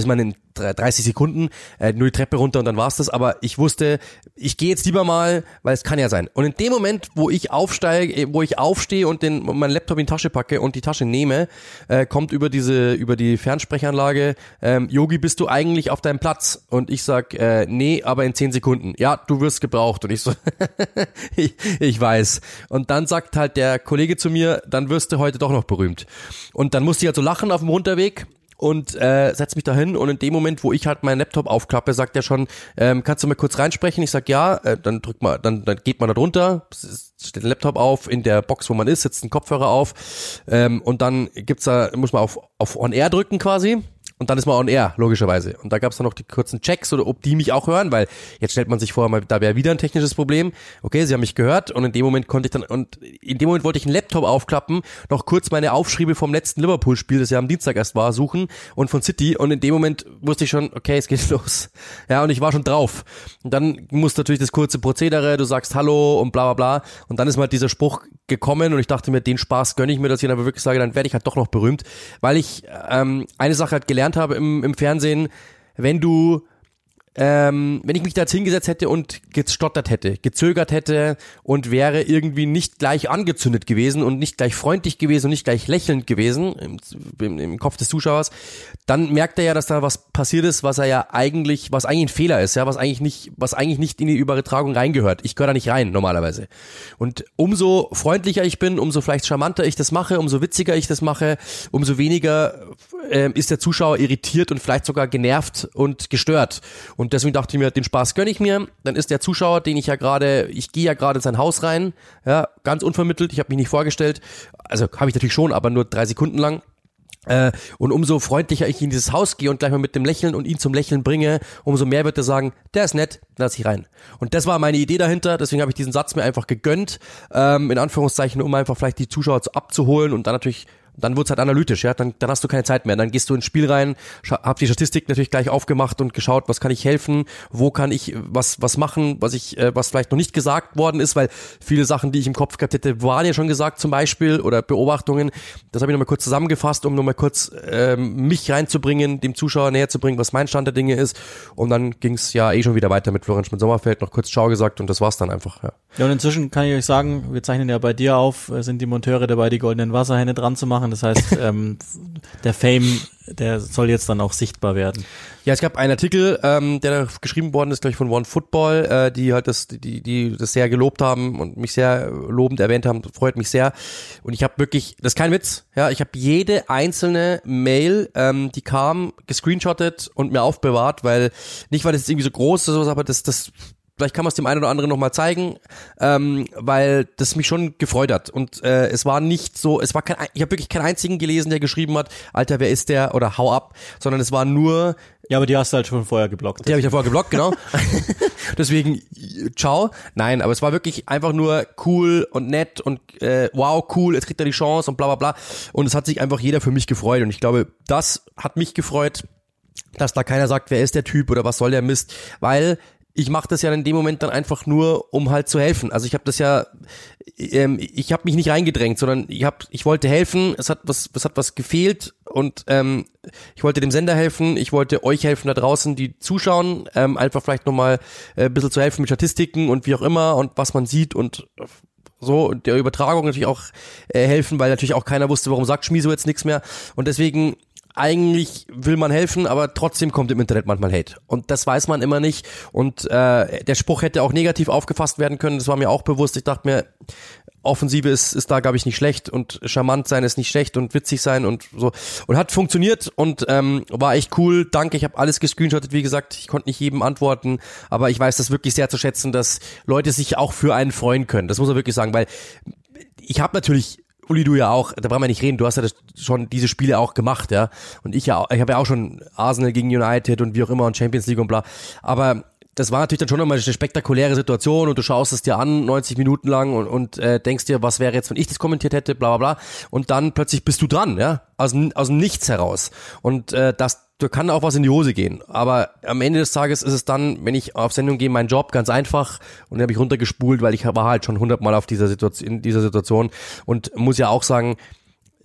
dreißig Sekunden, äh, nur die Treppe runter und dann war's das, aber ich wusste, ich gehe jetzt lieber mal, weil es kann ja sein. Und in dem Moment, wo ich aufsteige, wo ich aufstehe und den meinen Laptop in die Tasche packe und die Tasche nehme, äh, kommt über diese über die Fernsprechanlage, ähm, Yogi, bist du eigentlich auf deinem Platz? Und ich sag, äh, nee, aber in zehn Sekunden. Ja, du wirst gebraucht. Und ich so, ich, ich weiß. Und dann sagt halt der Kollege zu mir, dann wirst du heute doch noch berühmt. Und dann musste ich halt so lachen auf dem Runterweg und äh, setz mich da hin und in dem Moment, wo ich halt meinen Laptop aufklappe, sagt er schon, ähm, kannst du mal kurz reinsprechen? Ich sag ja, äh, dann drück mal, dann, dann geht man da drunter, stellt den Laptop auf, in der Box, wo man ist, setzt einen Kopfhörer auf ähm, und dann gibt's da, muss man auf, auf On Air drücken quasi. Und dann ist man on air, logischerweise. Und da gab es dann noch die kurzen Checks, oder ob die mich auch hören, weil jetzt stellt man sich vor, mal, da wäre wieder ein technisches Problem. Okay, sie haben mich gehört und in dem Moment konnte ich dann, und in dem Moment wollte ich einen Laptop aufklappen, noch kurz meine Aufschriebe vom letzten Liverpool-Spiel, das ja am Dienstag erst war, suchen und von City. Und in dem Moment wusste ich schon, okay, es geht los. Ja, und ich war schon drauf. Und dann muss natürlich das kurze Prozedere, du sagst Hallo und bla bla bla. Und dann ist mal dieser Spruch gekommen und ich dachte mir, den Spaß gönne ich mir, dass ich dann aber wirklich sage, dann werde ich halt doch noch berühmt. Weil ich ähm, eine Sache halt gelernt habe im, im Fernsehen, wenn du Ähm, wenn ich mich da jetzt hingesetzt hätte und gestottert hätte, gezögert hätte und wäre irgendwie nicht gleich angezündet gewesen und nicht gleich freundlich gewesen und nicht gleich lächelnd gewesen im, im, im Kopf des Zuschauers, dann merkt er ja, dass da was passiert ist, was er ja eigentlich, was eigentlich ein Fehler ist, ja, was eigentlich nicht, was eigentlich nicht in die Übertragung reingehört. Ich gehöre da nicht rein, normalerweise. Und umso freundlicher ich bin, umso vielleicht charmanter ich das mache, umso witziger ich das mache, umso weniger äh, ist der Zuschauer irritiert und vielleicht sogar genervt und gestört. Und deswegen dachte ich mir, den Spaß gönne ich mir. Dann ist der Zuschauer, den ich ja gerade, ich gehe ja gerade in sein Haus rein, ja, ganz unvermittelt, ich habe mich nicht vorgestellt, also habe ich natürlich schon, aber nur drei Sekunden lang. Äh, und umso freundlicher ich in dieses Haus gehe und gleich mal mit dem Lächeln und ihn zum Lächeln bringe, umso mehr wird er sagen, der ist nett, lass ich rein. Und das war meine Idee dahinter, deswegen habe ich diesen Satz mir einfach gegönnt, ähm, in Anführungszeichen, um einfach vielleicht die Zuschauer abzuholen und dann natürlich dann wird's halt analytisch, ja, dann, dann hast du keine Zeit mehr, dann gehst du ins Spiel rein, hab die Statistik natürlich gleich aufgemacht und geschaut, was kann ich helfen, wo kann ich was was machen, was ich äh, was vielleicht noch nicht gesagt worden ist, weil viele Sachen, die ich im Kopf gehabt hätte, waren ja schon gesagt zum Beispiel oder Beobachtungen, das habe ich nochmal kurz zusammengefasst, um nochmal kurz ähm, mich reinzubringen, dem Zuschauer näher zu bringen, was mein Stand der Dinge ist und dann ging's ja eh schon wieder weiter mit Florian Schmidt-Sommerfeld, noch kurz Ciao gesagt und das war's dann einfach, ja. Ja, und inzwischen kann ich euch sagen, wir zeichnen ja bei dir auf, sind die Monteure dabei, die goldenen Wasserhähne dran zu machen. Das heißt, ähm, der Fame, der soll jetzt dann auch sichtbar werden. Ja, es gab einen Artikel, ähm, der geschrieben worden ist, glaube ich, von OneFootball, äh, die halt das, die, die das sehr gelobt haben und mich sehr lobend erwähnt haben. Das freut mich sehr. Und ich habe wirklich, das ist kein Witz, ja, ich habe jede einzelne Mail, ähm, die kam, gescreenshottet und mir aufbewahrt, weil nicht, weil das jetzt irgendwie so groß ist, aber das, das vielleicht kann man es dem einen oder anderen nochmal zeigen, ähm, weil das mich schon gefreut hat. Und äh, es war nicht so, es war kein, ich habe wirklich keinen einzigen gelesen, der geschrieben hat, Alter, wer ist der? Oder hau ab, sondern es war nur. Ja, aber die hast du halt schon vorher geblockt. Die habe ich ja vorher geblockt, genau. Deswegen, ciao. Nein, aber es war wirklich einfach nur cool und nett und äh, wow, cool, jetzt kriegt er die Chance und bla bla bla. Und es hat sich einfach jeder für mich gefreut. Und ich glaube, das hat mich gefreut, dass da keiner sagt, wer ist der Typ oder was soll der Mist, weil ich mache das ja in dem Moment dann einfach nur, um halt zu helfen. Also ich habe das ja, ähm, ich habe mich nicht reingedrängt, sondern ich habe, ich wollte helfen. Es hat was, es hat was gefehlt und ähm, ich wollte dem Sender helfen. Ich wollte euch helfen da draußen, die zuschauen, ähm, einfach vielleicht nochmal äh, ein bisschen zu helfen mit Statistiken und wie auch immer und was man sieht und so und der Übertragung natürlich auch äh, helfen, weil natürlich auch keiner wusste, warum sagt Schmieso jetzt nichts mehr und deswegen. Eigentlich will man helfen, aber trotzdem kommt im Internet manchmal Hate. Und das weiß man immer nicht. Und äh, der Spruch hätte auch negativ aufgefasst werden können, das war mir auch bewusst. Ich dachte mir, Offensive ist ist da, glaube ich, nicht schlecht und charmant sein ist nicht schlecht und witzig sein und so. Und hat funktioniert und ähm, war echt cool. Danke, ich habe alles gescreenshottet, wie gesagt. Ich konnte nicht jedem antworten, aber ich weiß das wirklich sehr zu schätzen, dass Leute sich auch für einen freuen können. Das muss man wirklich sagen, weil ich habe natürlich Uli, du ja auch, da brauchen wir nicht reden, du hast ja das schon diese Spiele auch gemacht, ja, und ich ja auch, ich habe ja auch schon Arsenal gegen United und wie auch immer und Champions League und bla, aber das war natürlich dann schon nochmal eine spektakuläre Situation und du schaust es dir an, neunzig Minuten lang und, und äh, denkst dir, was wäre jetzt, wenn ich das kommentiert hätte, bla bla bla, und dann plötzlich bist du dran, ja, aus, aus dem Nichts heraus und äh, das da kann auch was in die Hose gehen, aber am Ende des Tages ist es dann, wenn ich auf Sendung gehe, mein Job ganz einfach und den habe ich runtergespult, weil ich war halt schon hundertmal auf dieser Situation, in dieser Situation und muss ja auch sagen,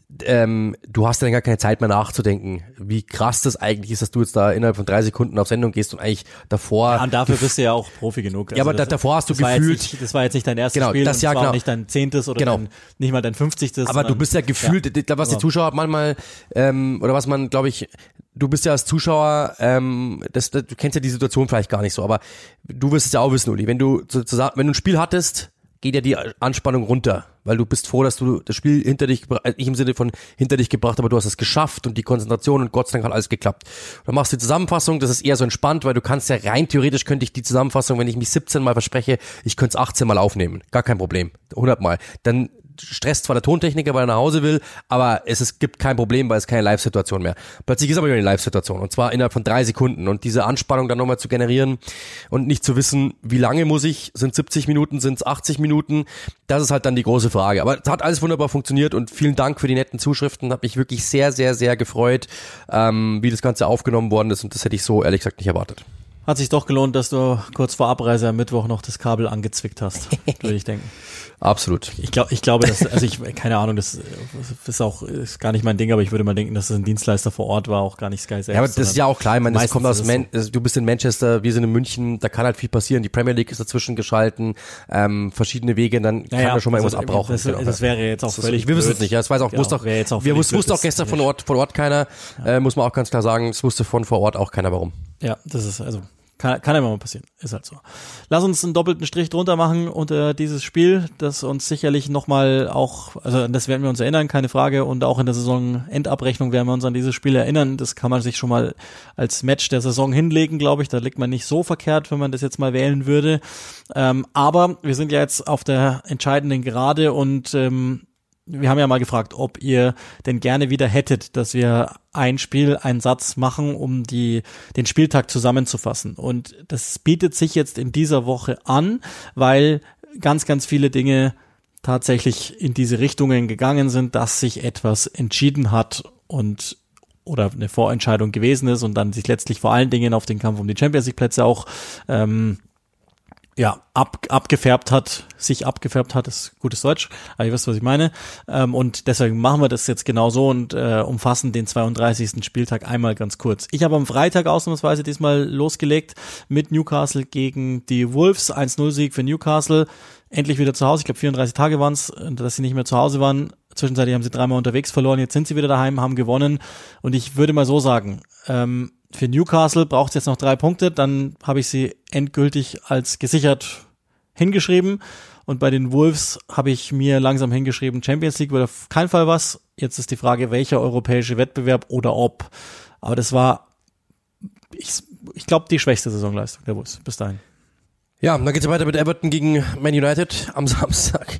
ähm, du hast dann gar keine Zeit mehr nachzudenken, wie krass das eigentlich ist, dass du jetzt da innerhalb von drei Sekunden auf Sendung gehst und eigentlich davor... Ja, und dafür bist du ja auch Profi genug. Also ja, aber das, davor hast du das gefühlt... War nicht, das war jetzt nicht dein erstes genau, Spiel, das, ja, das war genau. auch nicht dein zehntes oder genau. dein, nicht mal dein fünfzigstes. Aber du bist ja gefühlt, ja. was die Zuschauer manchmal, ähm, oder was man, glaube ich... Du bist ja als Zuschauer, ähm, das, das, du kennst ja die Situation vielleicht gar nicht so, aber du wirst es ja auch wissen, Uli. Wenn du sozusagen, wenn du ein Spiel hattest, geht ja die Anspannung runter, weil du bist froh, dass du das Spiel hinter dich, nicht im Sinne von hinter dich gebracht, aber du hast es geschafft und die Konzentration und Gott sei Dank hat alles geklappt. Dann machst du die Zusammenfassung, das ist eher so entspannt, weil du kannst ja rein theoretisch könnte ich die Zusammenfassung, wenn ich mich siebzehn Mal verspreche, ich könnte es achtzehn Mal aufnehmen, gar kein Problem, hundert Mal. Dann stresst zwar der Tontechniker, weil er nach Hause will, aber es ist, gibt kein Problem, weil es keine Live-Situation mehr. Plötzlich ist aber wieder eine Live-Situation und zwar innerhalb von drei Sekunden und diese Anspannung dann nochmal zu generieren und nicht zu wissen, wie lange muss ich, sind siebzig Minuten, sind es achtzig Minuten, das ist halt dann die große Frage. Aber es hat alles wunderbar funktioniert und vielen Dank für die netten Zuschriften, hat mich wirklich sehr, sehr, sehr gefreut, ähm, wie das Ganze aufgenommen worden ist und das hätte ich so ehrlich gesagt nicht erwartet. Hat sich doch gelohnt, dass du kurz vor Abreise am Mittwoch noch das Kabel angezwickt hast, würde ich denken. Absolut. Ich glaube, ich glaube, dass, also ich, keine Ahnung, das ist auch, ist gar nicht mein Ding, aber ich würde mal denken, dass es ein Dienstleister vor Ort war, auch gar nicht Sky selbst. Ja, aber das ist ja auch klar, ich meine, das kommt aus, Man- so. Du bist in Manchester, wir sind in München, da kann halt viel passieren, die Premier League ist dazwischen geschalten, ähm, verschiedene Wege, dann kann ja, da schon mal also, irgendwas abrauchen. Das, das, das wäre jetzt auch völlig ist, Wir wissen es nicht, ja, das weiß auch, genau, wusste auch, jetzt auch wir wussten blöd, auch gestern von Ort, von Ort keiner, ja. äh, muss man auch ganz klar sagen, es wusste von vor Ort auch keiner, warum. Ja, das ist, also, Kann, kann immer mal passieren, ist halt so. Lass uns einen doppelten Strich drunter machen unter dieses Spiel, das uns sicherlich nochmal auch, also an das werden wir uns erinnern, keine Frage, und auch in der Saisonendabrechnung werden wir uns an dieses Spiel erinnern. Das kann man sich schon mal als Match der Saison hinlegen, glaube ich. Da liegt man nicht so verkehrt, wenn man das jetzt mal wählen würde. Ähm, aber wir sind ja jetzt auf der entscheidenden Gerade und ähm, wir haben ja mal gefragt, ob ihr denn gerne wieder hättet, dass wir ein Spiel, einen Satz machen, um die den Spieltag zusammenzufassen. Und das bietet sich jetzt in dieser Woche an, weil ganz, ganz viele Dinge tatsächlich in diese Richtungen gegangen sind, dass sich etwas entschieden hat und oder eine Vorentscheidung gewesen ist und dann sich letztlich vor allen Dingen auf den Kampf um die Champions League Plätze auch ähm, ja, ab, abgefärbt hat, sich abgefärbt hat, ist gutes Deutsch, aber ihr wisst, was ich meine. Ähm, und deswegen machen wir das jetzt genau so und äh, umfassen den zweiunddreißigsten Spieltag einmal ganz kurz. Ich habe am Freitag ausnahmsweise diesmal losgelegt mit Newcastle gegen die Wolves, eins null Sieg für Newcastle, endlich wieder zu Hause, ich glaube vierunddreißig Tage waren es, dass sie nicht mehr zu Hause waren. Zwischenzeitlich haben sie dreimal unterwegs verloren, jetzt sind sie wieder daheim, haben gewonnen und ich würde mal so sagen, ähm, für Newcastle braucht es jetzt noch drei Punkte, dann habe ich sie endgültig als gesichert hingeschrieben und bei den Wolves habe ich mir langsam hingeschrieben, Champions League wird auf keinen Fall was. Jetzt ist die Frage, welcher europäische Wettbewerb oder ob. Aber das war, ich, ich glaube, die schwächste Saisonleistung der Wolves bis dahin. Ja, dann geht's weiter mit Everton gegen Man United am Samstag.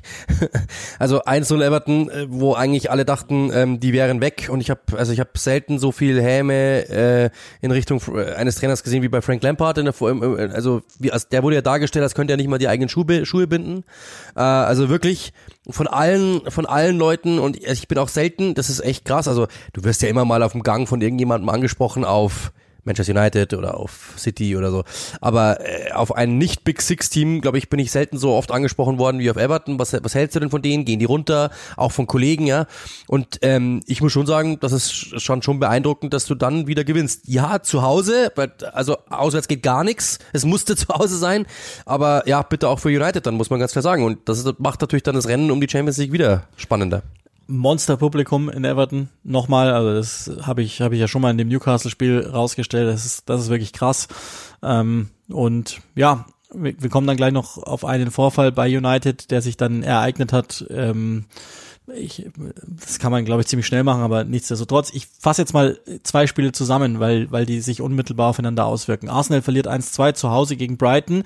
Also eins null Everton, wo eigentlich alle dachten, ähm, die wären weg und ich habe also ich habe selten so viel Häme äh, in Richtung eines Trainers gesehen wie bei Frank Lampard in der also wie also der wurde ja dargestellt, als könnte er nicht mal die eigenen Schuhe Schuhe binden. Äh, also wirklich von allen von allen Leuten und ich bin auch selten, das ist echt krass, also du wirst ja immer mal auf dem Gang von irgendjemandem angesprochen auf Manchester United oder auf City oder so. Aber äh, auf ein Nicht-Big-Six-Team, glaube ich, bin ich selten so oft angesprochen worden wie auf Everton. Was, was hältst du denn von denen? Gehen die runter? Auch von Kollegen, ja. Und ähm, ich muss schon sagen, das ist schon schon beeindruckend, dass du dann wieder gewinnst. Ja, zu Hause, also auswärts geht gar nichts. Es musste zu Hause sein. Aber ja, bitte auch für United, dann muss man ganz klar sagen. Und das ist, macht natürlich dann das Rennen um die Champions League wieder spannender. Monsterpublikum in Everton, nochmal, also das habe ich habe ich ja schon mal in dem Newcastle-Spiel rausgestellt, das ist das ist wirklich krass ähm, und ja, wir, wir kommen dann gleich noch auf einen Vorfall bei United, der sich dann ereignet hat, ähm, ich, das kann man glaube ich ziemlich schnell machen, aber nichtsdestotrotz, ich fasse jetzt mal zwei Spiele zusammen, weil weil die sich unmittelbar aufeinander auswirken. Arsenal verliert eins zwei zu Hause gegen Brighton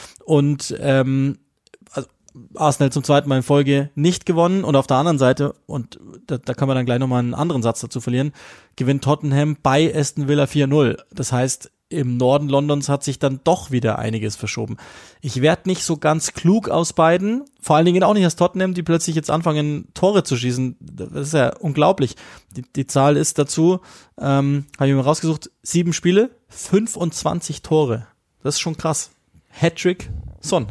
und ähm, Arsenal zum zweiten Mal in Folge nicht gewonnen und auf der anderen Seite, und da, da kann man dann gleich nochmal einen anderen Satz dazu verlieren, gewinnt Tottenham bei Aston Villa vier null. Das heißt, im Norden Londons hat sich dann doch wieder einiges verschoben. Ich werde nicht so ganz klug aus beiden, vor allen Dingen auch nicht aus Tottenham, die plötzlich jetzt anfangen, Tore zu schießen. Das ist ja unglaublich. Die, die Zahl ist dazu, ähm, habe ich mir rausgesucht, sieben Spiele, fünfundzwanzig Tore. Das ist schon krass. Hattrick, Son.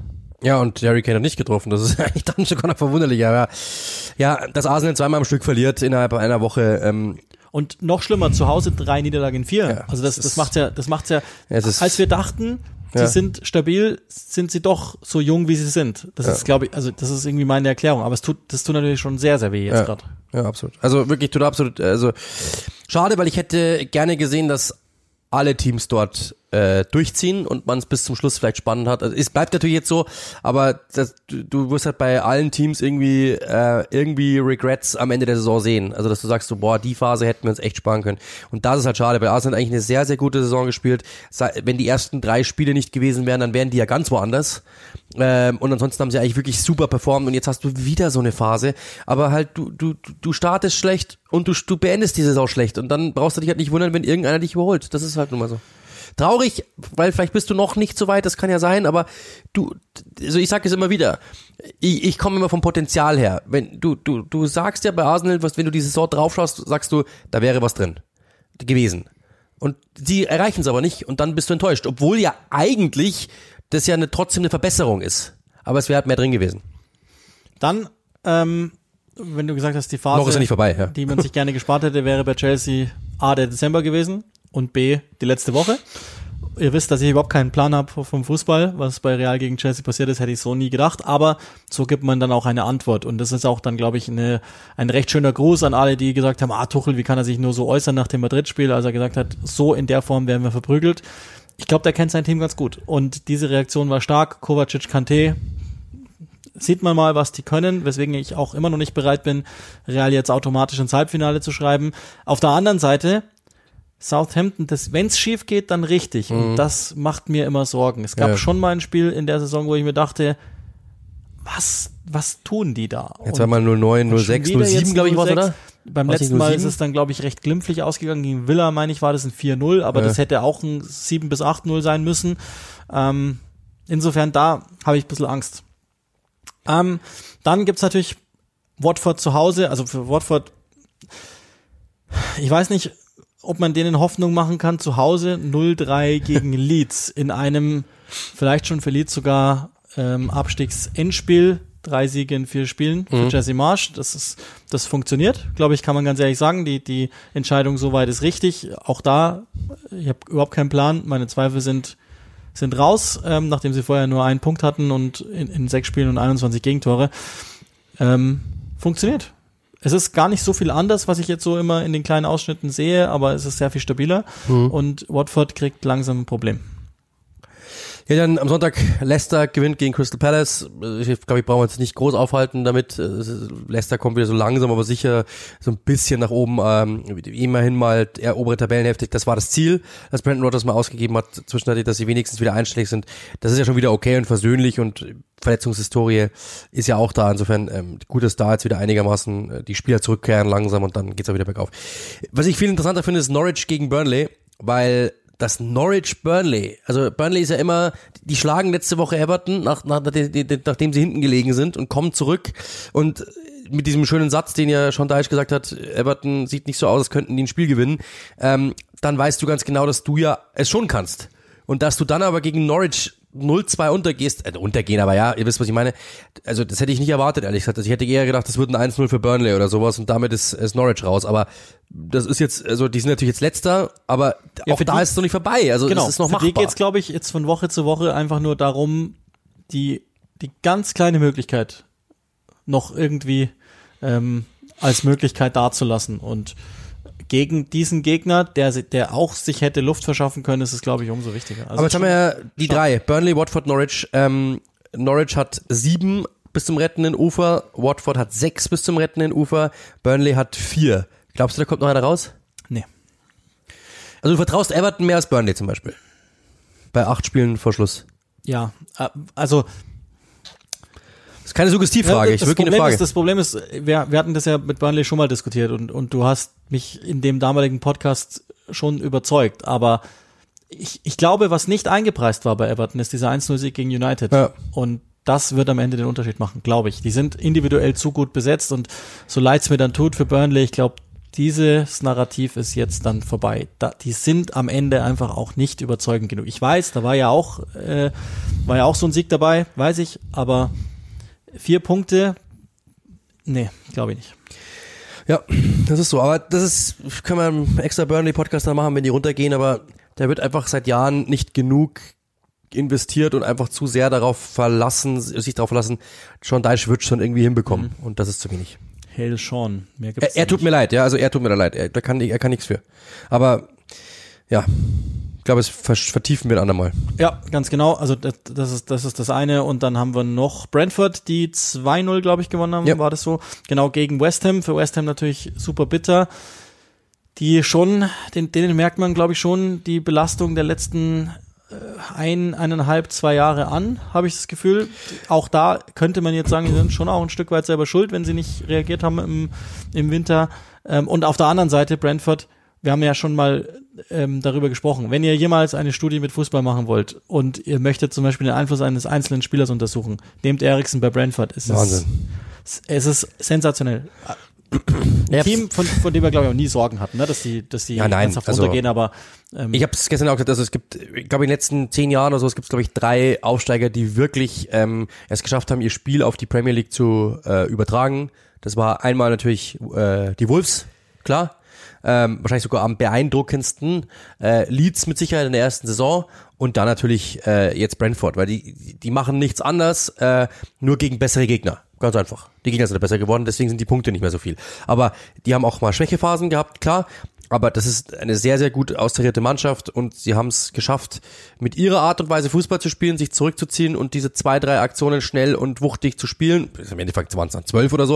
Ja, und Harry Kane hat nicht getroffen. Das ist eigentlich dann schon noch verwunderlich. Aber ja, dass Arsenal zweimal am Stück verliert innerhalb einer Woche. Ähm, und noch schlimmer, zu Hause drei Niederlagen in vier. Ja, also das, das macht's ja, das macht's ja, ja ist, als wir dachten, sie ja. sind stabil, sind sie doch so jung, wie sie sind. Das ja. ist, glaube ich, also das ist irgendwie meine Erklärung. Aber es tut, das tut natürlich schon sehr, sehr weh jetzt ja. gerade. Ja, absolut. Also wirklich tut absolut, also schade, weil ich hätte gerne gesehen, dass alle Teams dort äh, durchziehen und man es bis zum Schluss vielleicht spannend hat. Also es bleibt natürlich jetzt so, aber das, du, du wirst halt bei allen Teams irgendwie äh, irgendwie Regrets am Ende der Saison sehen. Also dass du sagst so, boah, die Phase hätten wir uns echt sparen können. Und das ist halt schade, weil Arsenal hat eigentlich eine sehr, sehr gute Saison gespielt. Wenn die ersten drei Spiele nicht gewesen wären, dann wären die ja ganz woanders. Ähm, und ansonsten haben sie eigentlich wirklich super performt und jetzt hast du wieder so eine Phase. Aber halt, du, du, du startest schlecht und du, du beendest die Saison schlecht und dann brauchst du dich halt nicht wundern, wenn irgendeiner dich überholt. Das ist halt nun mal so. Traurig, weil vielleicht bist du noch nicht so weit, das kann ja sein, aber du, also ich sage es immer wieder, ich, ich komme immer vom Potenzial her. Wenn du, du, du sagst ja bei Arsenal, was, wenn du die Saison draufschaust, sagst du, da wäre was drin gewesen. Und sie erreichen es aber nicht und dann bist du enttäuscht, obwohl ja eigentlich das ja eine, trotzdem eine Verbesserung ist. Aber es wäre halt mehr drin gewesen. Dann, ähm, wenn du gesagt hast, die Phase, noch ist ja nicht vorbei, ja. die man sich gerne gespart hätte, wäre bei Chelsea A, der Dezember gewesen und B, die letzte Woche. Ihr wisst, dass ich überhaupt keinen Plan habe vom Fußball. Was bei Real gegen Chelsea passiert ist, hätte ich so nie gedacht. Aber so gibt man dann auch eine Antwort. Und das ist auch dann, glaube ich, eine, ein recht schöner Gruß an alle, die gesagt haben, ah, Tuchel, wie kann er sich nur so äußern nach dem Madrid-Spiel, als er gesagt hat, so in der Form werden wir verprügelt. Ich glaube, der kennt sein Team ganz gut. Und diese Reaktion war stark. Kovacic, Kanté, sieht man mal, was die können, weswegen ich auch immer noch nicht bereit bin, Real jetzt automatisch ins Halbfinale zu schreiben. Auf der anderen Seite, Southampton, wenn es schief geht, dann richtig. Mhm. Und das macht mir immer Sorgen. Es gab ja. schon mal ein Spiel in der Saison, wo ich mir dachte, was, was tun die da? Jetzt war mal null neun, null sechs, null sieben, glaube ich, was, oder? Beim was letzten Mal ist es dann, glaube ich, recht glimpflich ausgegangen. Gegen Villa, meine ich, war das ein vier null, aber ja. das hätte auch ein sieben bis acht null sein müssen. Ähm, insofern, da habe ich ein bisschen Angst. Ähm, dann gibt's natürlich Watford zu Hause. Also für Watford, ich weiß nicht, ob man denen Hoffnung machen kann, zu Hause null drei gegen Leeds in einem vielleicht schon für Leeds sogar ähm, Abstiegsendspiel, drei Siege in vier Spielen für mhm. Jesse Marsch. Das ist, das funktioniert, glaube ich, kann man ganz ehrlich sagen. Die die Entscheidung soweit ist richtig. Auch da, ich habe überhaupt keinen Plan. Meine Zweifel sind sind raus, ähm, nachdem sie vorher nur einen Punkt hatten und in, in sechs Spielen und einundzwanzig Gegentore. Ähm, funktioniert. Es ist gar nicht so viel anders, was ich jetzt so immer in den kleinen Ausschnitten sehe, aber es ist sehr viel stabiler mhm. und Watford kriegt langsam ein Problem. Ja, dann am Sonntag Leicester gewinnt gegen Crystal Palace. Ich glaube, ich brauche uns nicht groß aufhalten damit. Leicester kommt wieder so langsam, aber sicher so ein bisschen nach oben. Ähm, immerhin mal eher obere Tabellenhälfte. Das war das Ziel, das Brendan Rodgers mal ausgegeben hat, zwischendurch, dass sie wenigstens wieder einstellig sind. Das ist ja schon wieder okay und versöhnlich und Verletzungshistorie ist ja auch da. Insofern ähm, gut, dass da jetzt wieder einigermaßen die Spieler zurückkehren langsam und dann geht's auch wieder bergauf. Was ich viel interessanter finde, ist Norwich gegen Burnley, weil das Norwich Burnley, also Burnley ist ja immer, die schlagen letzte Woche Everton, nach, nach, nachdem sie hinten gelegen sind und kommen zurück und mit diesem schönen Satz, den ja Sean Dyche gesagt hat, Everton sieht nicht so aus, als könnten die ein Spiel gewinnen, ähm, dann weißt du ganz genau, dass du ja es schon kannst. Und dass du dann aber gegen Norwich null zwei untergehst, äh, untergehen, aber ja, ihr wisst, was ich meine. Also das hätte ich nicht erwartet, ehrlich gesagt. Also ich hätte eher gedacht, das wird ein eins null für Burnley oder sowas und damit ist, ist Norwich raus. Aber das ist jetzt, also die sind natürlich jetzt Letzter, aber ja, auch da die, ist es noch nicht vorbei. Also genau, es ist noch für machbar. Die geht's, glaube ich, jetzt von Woche zu Woche einfach nur darum, die die ganz kleine Möglichkeit noch irgendwie ähm, als Möglichkeit dazulassen. Und gegen diesen Gegner, der der auch sich hätte Luft verschaffen können, ist es, glaube ich, umso wichtiger. Also aber jetzt haben wir ja die stark. drei, Burnley, Watford, Norwich. Ähm, Norwich hat sieben bis zum rettenden Ufer, Watford hat sechs bis zum rettenden Ufer, Burnley hat vier. Glaubst du, da kommt noch einer raus? Nee. Also du vertraust Everton mehr als Burnley zum Beispiel? Bei acht Spielen vor Schluss. Ja, also das ist keine Suggestivfrage, ja, ich wirklich eine Frage. Ist, das Problem ist, wir, wir hatten das ja mit Burnley schon mal diskutiert und, und du hast mich in dem damaligen Podcast schon überzeugt, aber ich, ich glaube, was nicht eingepreist war bei Everton, ist dieser eins null Sieg gegen United. Ja. Und das wird am Ende den Unterschied machen, glaube ich. Die sind individuell zu gut besetzt und so leid es mir dann tut für Burnley, ich glaube, dieses Narrativ ist jetzt dann vorbei. Da, die sind am Ende einfach auch nicht überzeugend genug. Ich weiß, da war ja auch, äh, war ja auch so ein Sieg dabei, weiß ich, aber vier Punkte, nee, glaube ich nicht. Ja, das ist so, aber das ist, können wir einen extra Burnley-Podcast dann machen, wenn die runtergehen, aber da wird einfach seit Jahren nicht genug investiert und einfach zu sehr darauf verlassen, sich darauf verlassen, Sean Dyche wird schon irgendwie hinbekommen Mhm. und das ist zu wenig. Hail Sean, mehr gibt's Er, er tut nicht. mir leid, ja, also er tut mir da leid, er, da kann, er kann nichts für. Aber, ja, ich glaube, es vertiefen wir ein andermal. Ja, ganz genau. Also das, das ist das ist das eine. Und dann haben wir noch Brentford, die zwei null, glaube ich, gewonnen haben. Ja. War das so? Genau, gegen West Ham. Für West Ham natürlich super bitter. Die schon, den, denen merkt man, glaube ich, schon die Belastung der letzten äh, ein, eineinhalb, zwei Jahre an, habe ich das Gefühl. Auch da könnte man jetzt sagen, die sind schon auch ein Stück weit selber schuld, wenn sie nicht reagiert haben im, im Winter. Ähm, und auf der anderen Seite Brentford, wir haben ja schon mal ähm, darüber gesprochen, wenn ihr jemals eine Studie mit Fußball machen wollt und ihr möchtet zum Beispiel den Einfluss eines einzelnen Spielers untersuchen, nehmt Eriksen bei Brentford. Es Wahnsinn. Ist, es ist sensationell. Ein Team, von, von dem wir, glaube ich, auch nie Sorgen hatten, ne? dass die, dass die Ja, nein, ernsthaft also, runtergehen, aber ähm, ich habe es gestern auch gesagt, also es gibt, ich glaube in den letzten zehn Jahren oder so, es gibt glaube ich drei Aufsteiger, die wirklich ähm, es geschafft haben, ihr Spiel auf die Premier League zu äh, übertragen. Das war einmal natürlich äh, die Wolves, klar, ähm, wahrscheinlich sogar am beeindruckendsten, äh, Leeds mit Sicherheit in der ersten Saison und dann natürlich äh, jetzt Brentford, weil die die machen nichts anderes, äh, nur gegen bessere Gegner. Ganz einfach. Die Gegner sind besser geworden, deswegen sind die Punkte nicht mehr so viel. Aber die haben auch mal Schwächephasen gehabt, klar. Aber das ist eine sehr, sehr gut austarierte Mannschaft und sie haben es geschafft, mit ihrer Art und Weise Fußball zu spielen, sich zurückzuziehen und diese zwei, drei Aktionen schnell und wuchtig zu spielen. Im Endeffekt waren es dann zwölf oder so.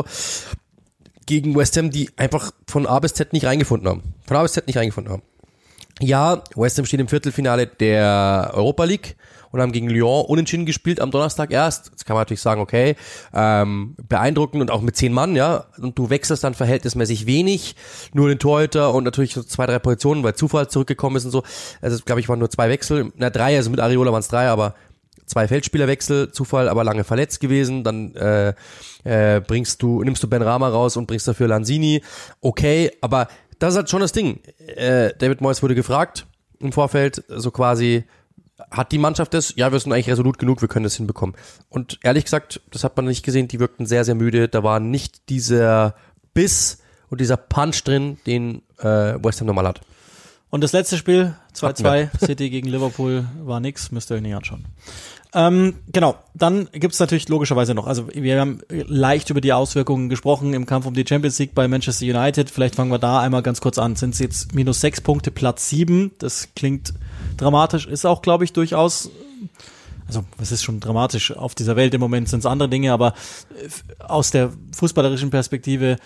Gegen West Ham, die einfach von A bis Z nicht reingefunden haben. Von A bis Z nicht reingefunden haben. Ja, West Ham steht im Viertelfinale der Europa League und haben gegen Lyon unentschieden gespielt am Donnerstag erst. Jetzt kann man natürlich sagen, okay, ähm, beeindruckend und auch mit zehn Mann, ja, und du wechselst dann verhältnismäßig wenig, nur den Torhüter und natürlich so zwei, drei Positionen, weil Zufall zurückgekommen ist und so. Also glaube ich, waren nur zwei Wechsel, na drei, also mit Areola waren es drei, aber zwei Feldspielerwechsel, Zufall, aber lange verletzt gewesen, dann äh, äh, bringst du, nimmst du Ben Rama raus und bringst dafür Lanzini, okay, aber das ist halt schon das Ding. Äh, David Moyes wurde gefragt im Vorfeld, so quasi, hat die Mannschaft das? Ja, wir sind eigentlich resolut genug, wir können das hinbekommen. Und ehrlich gesagt, das hat man nicht gesehen, die wirkten sehr, sehr müde. Da war nicht dieser Biss und dieser Punch drin, den äh, West Ham normal hat. Und das letzte Spiel, zwei zwei, City gegen Liverpool, war nix, müsst ihr euch nicht anschauen. Ähm, genau, dann gibt's natürlich logischerweise noch, also wir haben leicht über die Auswirkungen gesprochen im Kampf um die Champions League bei Manchester United. Vielleicht fangen wir da einmal ganz kurz an. Sind es jetzt minus sechs Punkte, Platz sieben? Das klingt dramatisch, ist auch, glaube ich, durchaus, also was ist schon dramatisch? Auf dieser Welt im Moment sind es andere Dinge, aber aus der fußballerischen Perspektive,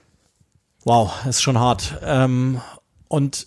wow, ist schon hart. Ähm, und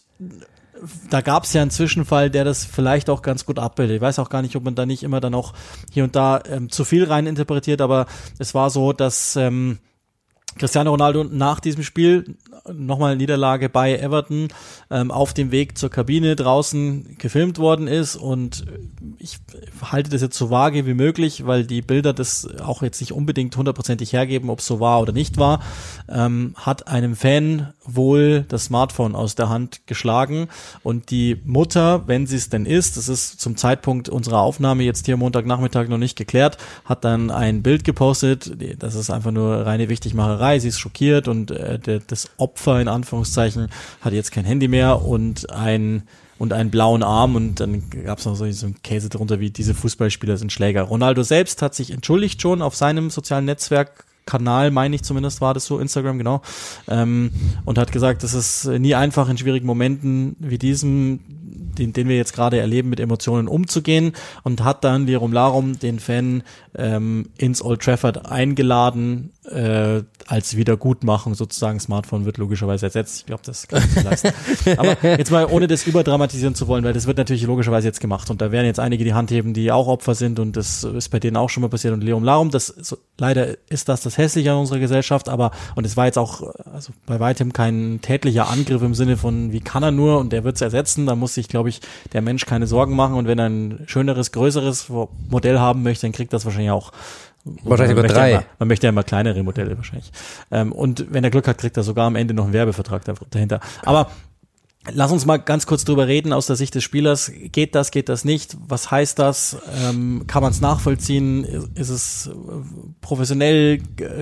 da gab es ja einen Zwischenfall, der das vielleicht auch ganz gut abbildet. Ich weiß auch gar nicht, ob man da nicht immer dann auch hier und da ähm, zu viel rein interpretiert, aber es war so, dass ähm, Cristiano Ronaldo nach diesem Spiel nochmal Niederlage bei Everton ähm, auf dem Weg zur Kabine draußen gefilmt worden ist und ich halte das jetzt so vage wie möglich, weil die Bilder das auch jetzt nicht unbedingt hundertprozentig hergeben, ob es so war oder nicht war, ähm, hat einem Fan wohl das Smartphone aus der Hand geschlagen und die Mutter, wenn sie es denn ist, das ist zum Zeitpunkt unserer Aufnahme jetzt hier Montagnachmittag noch nicht geklärt, hat dann ein Bild gepostet, das ist einfach nur reine Wichtigmacherei, sie ist schockiert und äh, der, das Opfer in Anführungszeichen hat jetzt kein Handy mehr und ein und einen blauen Arm und dann gab es noch so, so einen Käse drunter wie diese Fußballspieler sind Schläger. Ronaldo selbst hat sich entschuldigt schon auf seinem sozialen Netzwerk Kanal, meine ich zumindest, war das so, Instagram, genau, ähm, und hat gesagt, das ist nie einfach in schwierigen Momenten wie diesem, den, den wir jetzt gerade erleben, mit Emotionen umzugehen und hat dann Lirum Larum den Fan ähm, ins Old Trafford eingeladen, äh, als Wiedergutmachung sozusagen. Smartphone wird logischerweise ersetzt. Ich glaube, das kann ich nicht leisten. Aber jetzt mal, ohne das überdramatisieren zu wollen, weil das wird natürlich logischerweise jetzt gemacht und da werden jetzt einige die Hand heben, die auch Opfer sind und das ist bei denen auch schon mal passiert und Lirum Larum, das so, leider ist das das Hässliche an unserer Gesellschaft, aber und es war jetzt auch also bei weitem kein tätlicher Angriff im Sinne von, wie kann er nur und der wird es ersetzen, da muss sich, glaube ich, der Mensch keine Sorgen machen und wenn er ein schöneres, größeres Modell haben möchte, dann kriegt das wahrscheinlich auch. Wahrscheinlich über drei. Ja immer, man möchte ja immer kleinere Modelle wahrscheinlich. Ähm, und wenn er Glück hat, kriegt er sogar am Ende noch einen Werbevertrag dahinter. Aber lass uns mal ganz kurz drüber reden aus der Sicht des Spielers. Geht das, geht das nicht? Was heißt das? Ähm, kann man es nachvollziehen? Ist es professionell?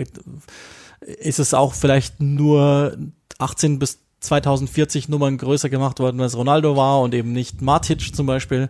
Ist es auch vielleicht nur achtzehn bis zweitausendvierzig Nummern größer gemacht worden, als Ronaldo war und eben nicht Matic zum Beispiel?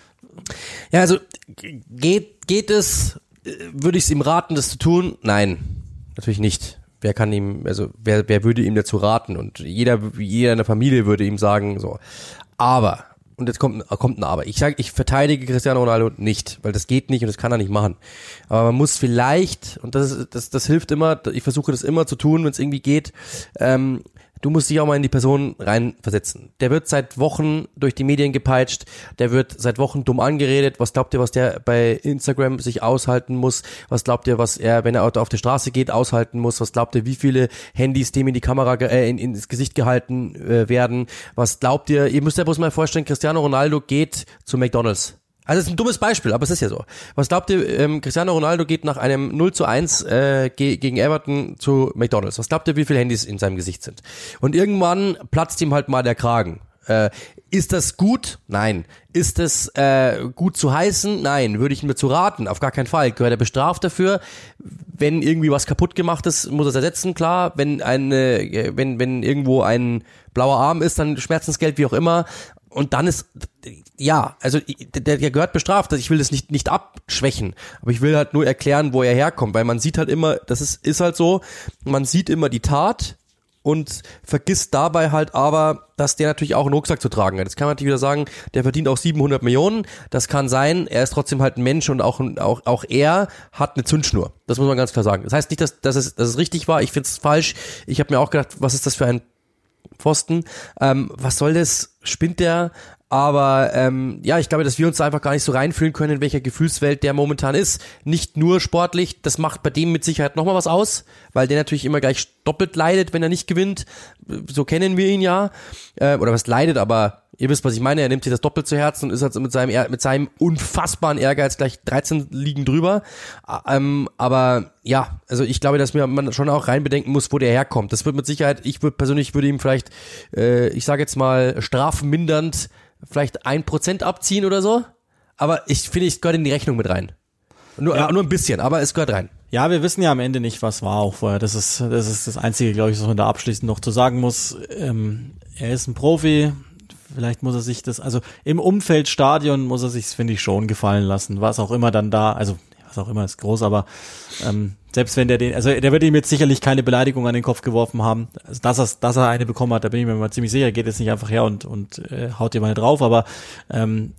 Ja, also geht, geht es, würde ich es ihm raten, das zu tun? Nein, natürlich nicht. Wer kann ihm, also wer, wer würde ihm dazu raten? Und jeder, jeder in der Familie würde ihm sagen, so. Aber, und jetzt kommt, kommt ein Aber. Ich sage, ich verteidige Cristiano Ronaldo nicht, weil das geht nicht und das kann er nicht machen. Aber man muss vielleicht, und das, das, das hilft immer, ich versuche das immer zu tun, wenn es irgendwie geht, ähm, du musst dich auch mal in die Person reinversetzen. Der wird seit Wochen durch die Medien gepeitscht, der wird seit Wochen dumm angeredet. Was glaubt ihr, was der bei Instagram sich aushalten muss? Was glaubt ihr, was er, wenn er auf die Straße geht, aushalten muss? Was glaubt ihr, wie viele Handys dem in die Kamera, äh, in, ins Gesicht gehalten äh, werden? Was glaubt ihr, ihr müsst ja bloß mal vorstellen, Cristiano Ronaldo geht zu McDonald's. Also das ist ein dummes Beispiel, aber es ist ja so. Was glaubt ihr, ähm, Cristiano Ronaldo geht nach einem null zu eins äh, ge- gegen Everton zu McDonald's. Was glaubt ihr, wie viele Handys in seinem Gesicht sind? Und irgendwann platzt ihm halt mal der Kragen. Äh, ist das gut? Nein. Ist das äh, gut zu heißen? Nein. Würde ich ihm dazu raten? Auf gar keinen Fall. Gehört er bestraft dafür? Wenn irgendwie was kaputt gemacht ist, muss er es ersetzen, klar. Wenn eine, wenn wenn irgendwo ein blauer Arm ist, dann Schmerzensgeld, wie auch immer. Und dann ist, ja, also der, der gehört bestraft. Ich will das nicht nicht abschwächen, aber ich will halt nur erklären, wo er herkommt, weil man sieht halt immer, das ist ist halt so, man sieht immer die Tat und vergisst dabei halt aber, dass der natürlich auch einen Rucksack zu tragen hat. Jetzt kann man natürlich wieder sagen, der verdient auch siebenhundert Millionen, das kann sein, er ist trotzdem halt ein Mensch und auch auch auch er hat eine Zündschnur. Das muss man ganz klar sagen. Das heißt nicht, dass, dass, es, dass es richtig war, ich finde es falsch. Ich habe mir auch gedacht, was ist das für ein Pfosten, ähm, was soll das, spinnt der, aber ähm, ja, ich glaube, dass wir uns da einfach gar nicht so reinfühlen können, in welcher Gefühlswelt der momentan ist, nicht nur sportlich, das macht bei dem mit Sicherheit nochmal was aus, weil der natürlich immer gleich doppelt leidet, wenn er nicht gewinnt, so kennen wir ihn ja, äh, oder was leidet, aber ihr wisst, was ich meine, er nimmt sich das doppelt zu Herzen und ist halt mit seinem mit seinem unfassbaren Ehrgeiz gleich dreizehn Ligen drüber. Ähm, aber ja, also ich glaube, dass man schon auch reinbedenken muss, wo der herkommt. Das wird mit Sicherheit, ich würde persönlich würde ihm vielleicht, äh, ich sage jetzt mal, strafmindernd vielleicht ein Prozent abziehen oder so. Aber ich finde, es gehört in die Rechnung mit rein. Nur, ja. nur ein bisschen, aber es gehört rein. Ja, wir wissen ja am Ende nicht, was war auch vorher. Das ist das ist das Einzige, glaube ich, was man da abschließend noch zu sagen muss. Ähm, er ist ein Profi. Vielleicht muss er sich das, also im Umfeld Stadion muss er sich, finde ich, schon gefallen lassen, was auch immer dann da, also was auch immer ist groß, aber ähm, selbst wenn der den, also der wird ihm jetzt sicherlich keine Beleidigung an den Kopf geworfen haben, also dass er, dass er eine bekommen hat, da bin ich mir mal ziemlich sicher, geht jetzt nicht einfach her und und äh, haut jemand drauf, aber ähm,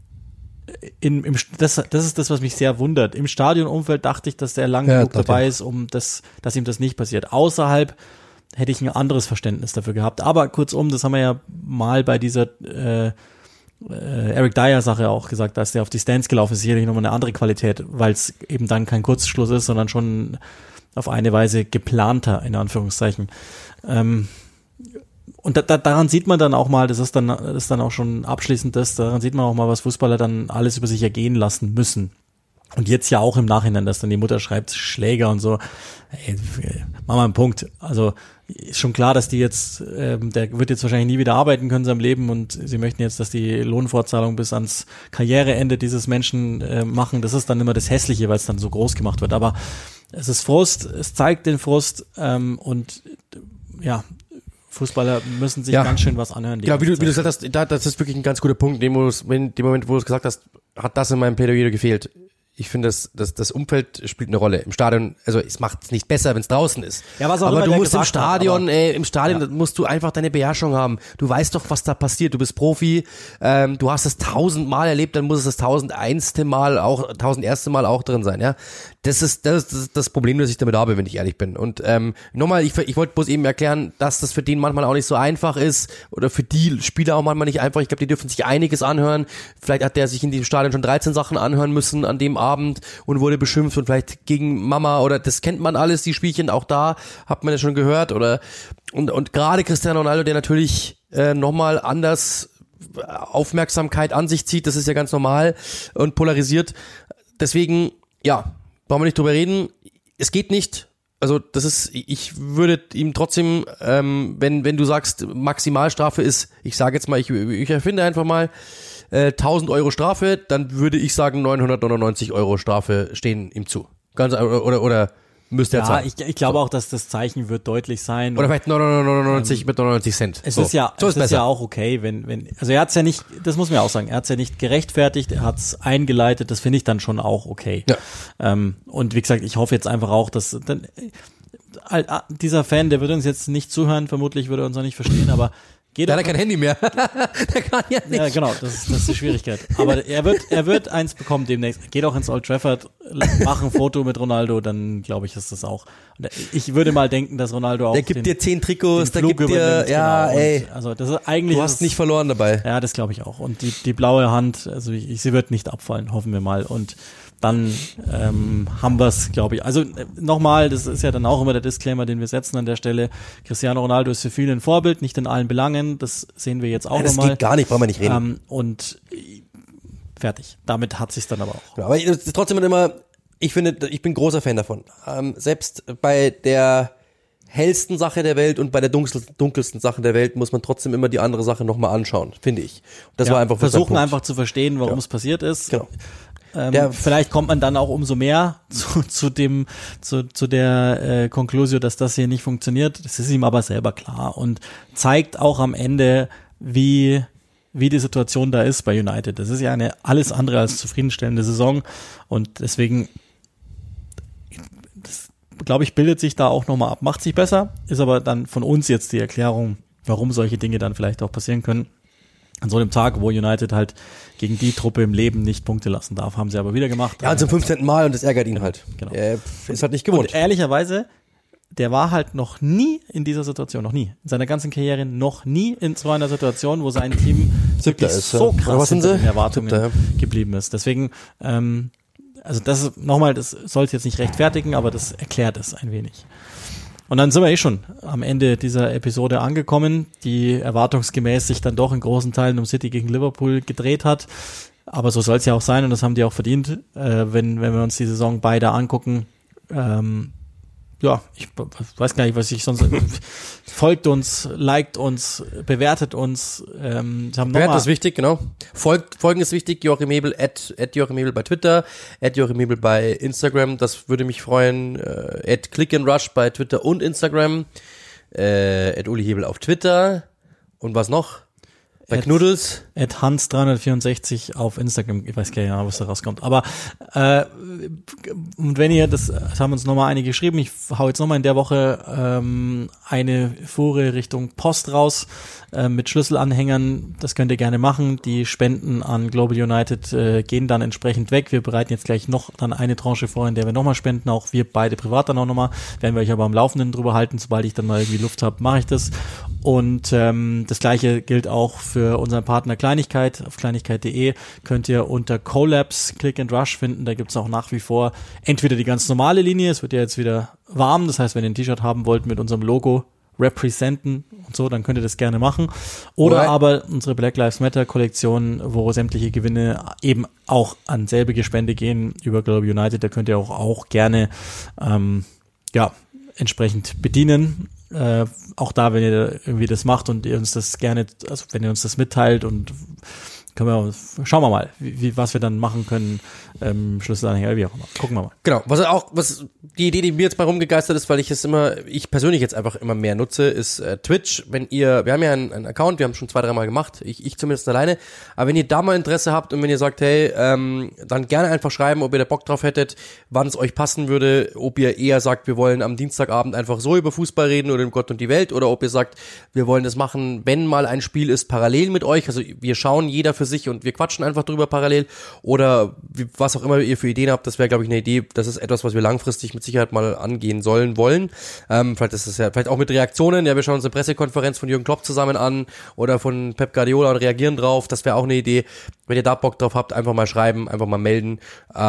in, im, das, das ist das, was mich sehr wundert. Im Stadionumfeld dachte ich, dass der lang ja, genug dabei ist, um das, dass ihm das nicht passiert. Außerhalb hätte ich ein anderes Verständnis dafür gehabt. Aber kurzum, das haben wir ja mal bei dieser äh, äh, Eric Dyer-Sache auch gesagt, dass der auf die Stands gelaufen ist, sicherlich nochmal eine andere Qualität, weil es eben dann kein Kurzschluss ist, sondern schon auf eine Weise geplanter, in Anführungszeichen. Ähm, und da, da, daran sieht man dann auch mal, das ist dann, das ist dann auch schon abschließend das, daran sieht man auch mal, was Fußballer dann alles über sich ergehen lassen müssen. Und jetzt ja auch im Nachhinein, dass dann die Mutter schreibt, Schläger und so. Ey, mach mal einen Punkt. Also ist schon klar, dass die jetzt, ähm, der wird jetzt wahrscheinlich nie wieder arbeiten können in seinem Leben und sie möchten jetzt, dass die Lohnfortzahlung bis ans Karriereende dieses Menschen äh, machen. Das ist dann immer das Hässliche, weil es dann so groß gemacht wird. Aber es ist Frust, es zeigt den Frust ähm, und ja, Fußballer müssen sich ja ganz schön was anhören. Ja, wie du, wie du gesagt hast, da, das ist wirklich ein ganz guter Punkt. In dem Moment, wo du es gesagt hast, hat das in meinem Plädoyer gefehlt. Ich finde, das, das, das Umfeld spielt eine Rolle. Im Stadion, also es macht es nicht besser, wenn es draußen ist. Ja, was auch aber immer du der musst im Stadion, hat, ey, im Stadion ja. musst du einfach deine Beherrschung haben. Du weißt doch, was da passiert. Du bist Profi, ähm, du hast es tausendmal erlebt, dann muss es das tausendeinste Mal auch, tausenderste Mal auch drin sein, ja. Das ist das, das, das Problem, das ich damit habe, wenn ich ehrlich bin. Und ähm, nochmal, ich, ich wollte bloß eben erklären, dass das für den manchmal auch nicht so einfach ist oder für die Spieler auch manchmal nicht einfach. Ich glaube, die dürfen sich einiges anhören. Vielleicht hat der sich in diesem Stadion schon dreizehn Sachen anhören müssen an dem Abend und wurde beschimpft und vielleicht gegen Mama oder das kennt man alles, die Spielchen, auch da hat man ja schon gehört oder und und gerade Cristiano Ronaldo, der natürlich äh, nochmal anders Aufmerksamkeit an sich zieht, das ist ja ganz normal und polarisiert. Deswegen, ja, brauchen wir nicht drüber reden. Es geht nicht. Also das ist, ich würde ihm trotzdem, ähm, wenn wenn du sagst, Maximalstrafe ist, ich sage jetzt mal, ich, ich erfinde einfach mal äh, tausend Euro Strafe, dann würde ich sagen neunhundertneunundneunzig Euro Strafe stehen ihm zu. Ganz oder oder, oder müsste er Ja, zahlen. ich, ich glaube so. auch, dass das Zeichen wird deutlich sein. Oder vielleicht neunundneunzig ähm, mit neunundneunzig Cent. Es so. ist ja, so es ist, ist ja auch okay, wenn, wenn, also er hat's ja nicht, das muss man ja auch sagen, er hat's ja nicht gerechtfertigt, er hat's eingeleitet, das finde ich dann schon auch okay. Ja. Ähm, und wie gesagt, ich hoffe jetzt einfach auch, dass dann, äh, dieser Fan, der wird uns jetzt nicht zuhören, vermutlich würde er uns auch nicht verstehen, aber Der hat ja kein Handy mehr. Der kann ja nicht. Ja, genau, das ist, das ist die Schwierigkeit. Aber er wird, er wird eins bekommen demnächst. Geht auch ins Old Trafford, mach ein Foto mit Ronaldo, dann glaube ich, ist das auch. Und ich würde mal denken, dass Ronaldo auch Der gibt den, dir zehn Trikots, der gibt dir, übernimmt, ja, genau. ey. Und also das ist eigentlich. Du hast ist, nicht verloren dabei. Ja, das glaube ich auch. Und die, die blaue Hand, also ich, sie wird nicht abfallen, hoffen wir mal. Und dann ähm, haben wir es, glaube ich. Also äh, nochmal, das ist ja dann auch immer der Disclaimer, den wir setzen an der Stelle. Cristiano Ronaldo ist für viele ein Vorbild, nicht in allen Belangen. Das sehen wir jetzt auch ja, das nochmal. Das geht gar nicht, brauchen wir nicht reden. Ähm, und äh, fertig. Damit hat sich's dann aber auch. Ja, aber ich, trotzdem immer, ich finde, ich bin großer Fan davon. Ähm, selbst bei der hellsten Sache der Welt und bei der dunkelsten, dunkelsten Sache der Welt muss man trotzdem immer die andere Sache nochmal anschauen, finde ich. Und das ja, war einfach versuchen einfach zu verstehen, warum ja. es passiert ist. Genau. Ähm, Der, vielleicht kommt man dann auch umso mehr zu, zu dem, zu, zu der äh, Conclusio, dass das hier nicht funktioniert. Das ist ihm aber selber klar und zeigt auch am Ende, wie, wie die Situation da ist bei United. Das ist ja eine alles andere als zufriedenstellende Saison und deswegen, das, glaube ich, bildet sich da auch nochmal ab. Macht sich besser, ist aber dann von uns jetzt die Erklärung, warum solche Dinge dann vielleicht auch passieren können. An so einem Tag, wo United halt gegen die Truppe im Leben nicht Punkte lassen darf, haben sie aber wieder gemacht. Ja, und zum fünfzehnten Mal und das ärgert ihn halt. Genau. Er ist halt nicht gewohnt. Und ehrlicherweise, der war halt noch nie in dieser Situation, noch nie. In seiner ganzen Karriere noch nie in so einer Situation, wo sein Team wirklich ist, so ja. krass hinter den Erwartungen Siebter, ja. geblieben ist. Deswegen, ähm, also das ist, nochmal, das soll es jetzt nicht rechtfertigen, aber das erklärt es ein wenig. Und dann sind wir eh schon am Ende dieser Episode angekommen, die erwartungsgemäß sich dann doch in großen Teilen um City gegen Liverpool gedreht hat. Aber so soll es ja auch sein und das haben die auch verdient, äh, wenn wenn wir uns die Saison beide angucken. Ähm, ja, ich weiß gar nicht, was ich sonst... Folgt uns, liked uns, bewertet uns. Ähm, haben Bewerten ist wichtig, genau. Folgt, folgen ist wichtig. Joachim Hebel, at, at Joachim Hebel bei Twitter, at Joachim Hebel bei Instagram. Das würde mich freuen. Äh, at Click and Rush bei Twitter und Instagram. Äh, at Uli Hebel auf Twitter. Und was noch? Bei at, Knuddels. At Hans dreihundertvierundsechzig auf Instagram. Ich weiß gar nicht, was da rauskommt. Aber äh, und wenn ihr, das, das haben uns nochmal einige geschrieben, ich hau jetzt nochmal in der Woche ähm, eine Fuhre Richtung Post raus äh, mit Schlüsselanhängern. Das könnt ihr gerne machen. Die Spenden an Global United äh, gehen dann entsprechend weg. Wir bereiten jetzt gleich noch dann eine Tranche vor, in der wir nochmal spenden. Auch wir beide privat dann auch nochmal. Werden wir euch aber am Laufenden drüber halten. Sobald ich dann mal irgendwie Luft habe, mache ich das. Und ähm, das Gleiche gilt auch für unseren Partner Kleinigkeit. Auf kleinigkeit punkt de könnt ihr unter Collabs Click and Rush finden. Da gibt's auch nach wie vor entweder die ganz normale Linie, es wird ja jetzt wieder warm, das heißt, wenn ihr ein T-Shirt haben wollt mit unserem Logo representen und so, dann könnt ihr das gerne machen. Oder Right. aber unsere Black Lives Matter Kollektion, wo sämtliche Gewinne eben auch an selbige Spende gehen über Global United. Da könnt ihr auch, auch gerne ähm, ja entsprechend bedienen. Äh, auch da, wenn ihr irgendwie das macht und ihr uns das gerne, also wenn ihr uns das mitteilt und können wir, schauen wir mal, wie, wie was wir dann machen können, ähm, Schlüsselanhänger, wie auch immer. Gucken wir mal. Genau, was auch, was die Idee, die mir jetzt mal rumgegeistert ist, weil ich es immer, ich persönlich jetzt einfach immer mehr nutze, ist äh, Twitch. Wenn ihr, wir haben ja einen, einen Account, wir haben schon zwei, dreimal gemacht, ich, ich zumindest alleine, aber wenn ihr da mal Interesse habt und wenn ihr sagt, hey, ähm, dann gerne einfach schreiben, ob ihr da Bock drauf hättet, wann es euch passen würde, ob ihr eher sagt, wir wollen am Dienstagabend einfach so über Fußball reden oder um Gott und die Welt, oder ob ihr sagt, wir wollen das machen, wenn mal ein Spiel ist, parallel mit euch, also wir schauen jeder für sich und wir quatschen einfach drüber parallel, oder wie, was auch immer ihr für Ideen habt, das wäre, glaube ich, eine Idee, das ist etwas, was wir langfristig mit Sicherheit mal angehen sollen, wollen. Ähm, vielleicht ist es ja, vielleicht auch mit Reaktionen, ja, wir schauen uns eine Pressekonferenz von Jürgen Klopp zusammen an oder von Pep Guardiola und reagieren drauf, das wäre auch eine Idee. Wenn ihr da Bock drauf habt, einfach mal schreiben, einfach mal melden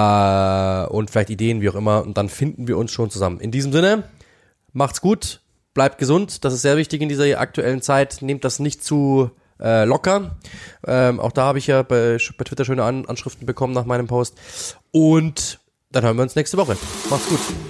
äh, und vielleicht Ideen, wie auch immer, und dann finden wir uns schon zusammen. In diesem Sinne, macht's gut, bleibt gesund, das ist sehr wichtig in dieser aktuellen Zeit, nehmt das nicht zu äh, locker. Ähm, auch da habe ich ja bei, bei Twitter schöne An- Anschriften bekommen nach meinem Post. Und Dann hören wir uns nächste Woche. Macht's gut.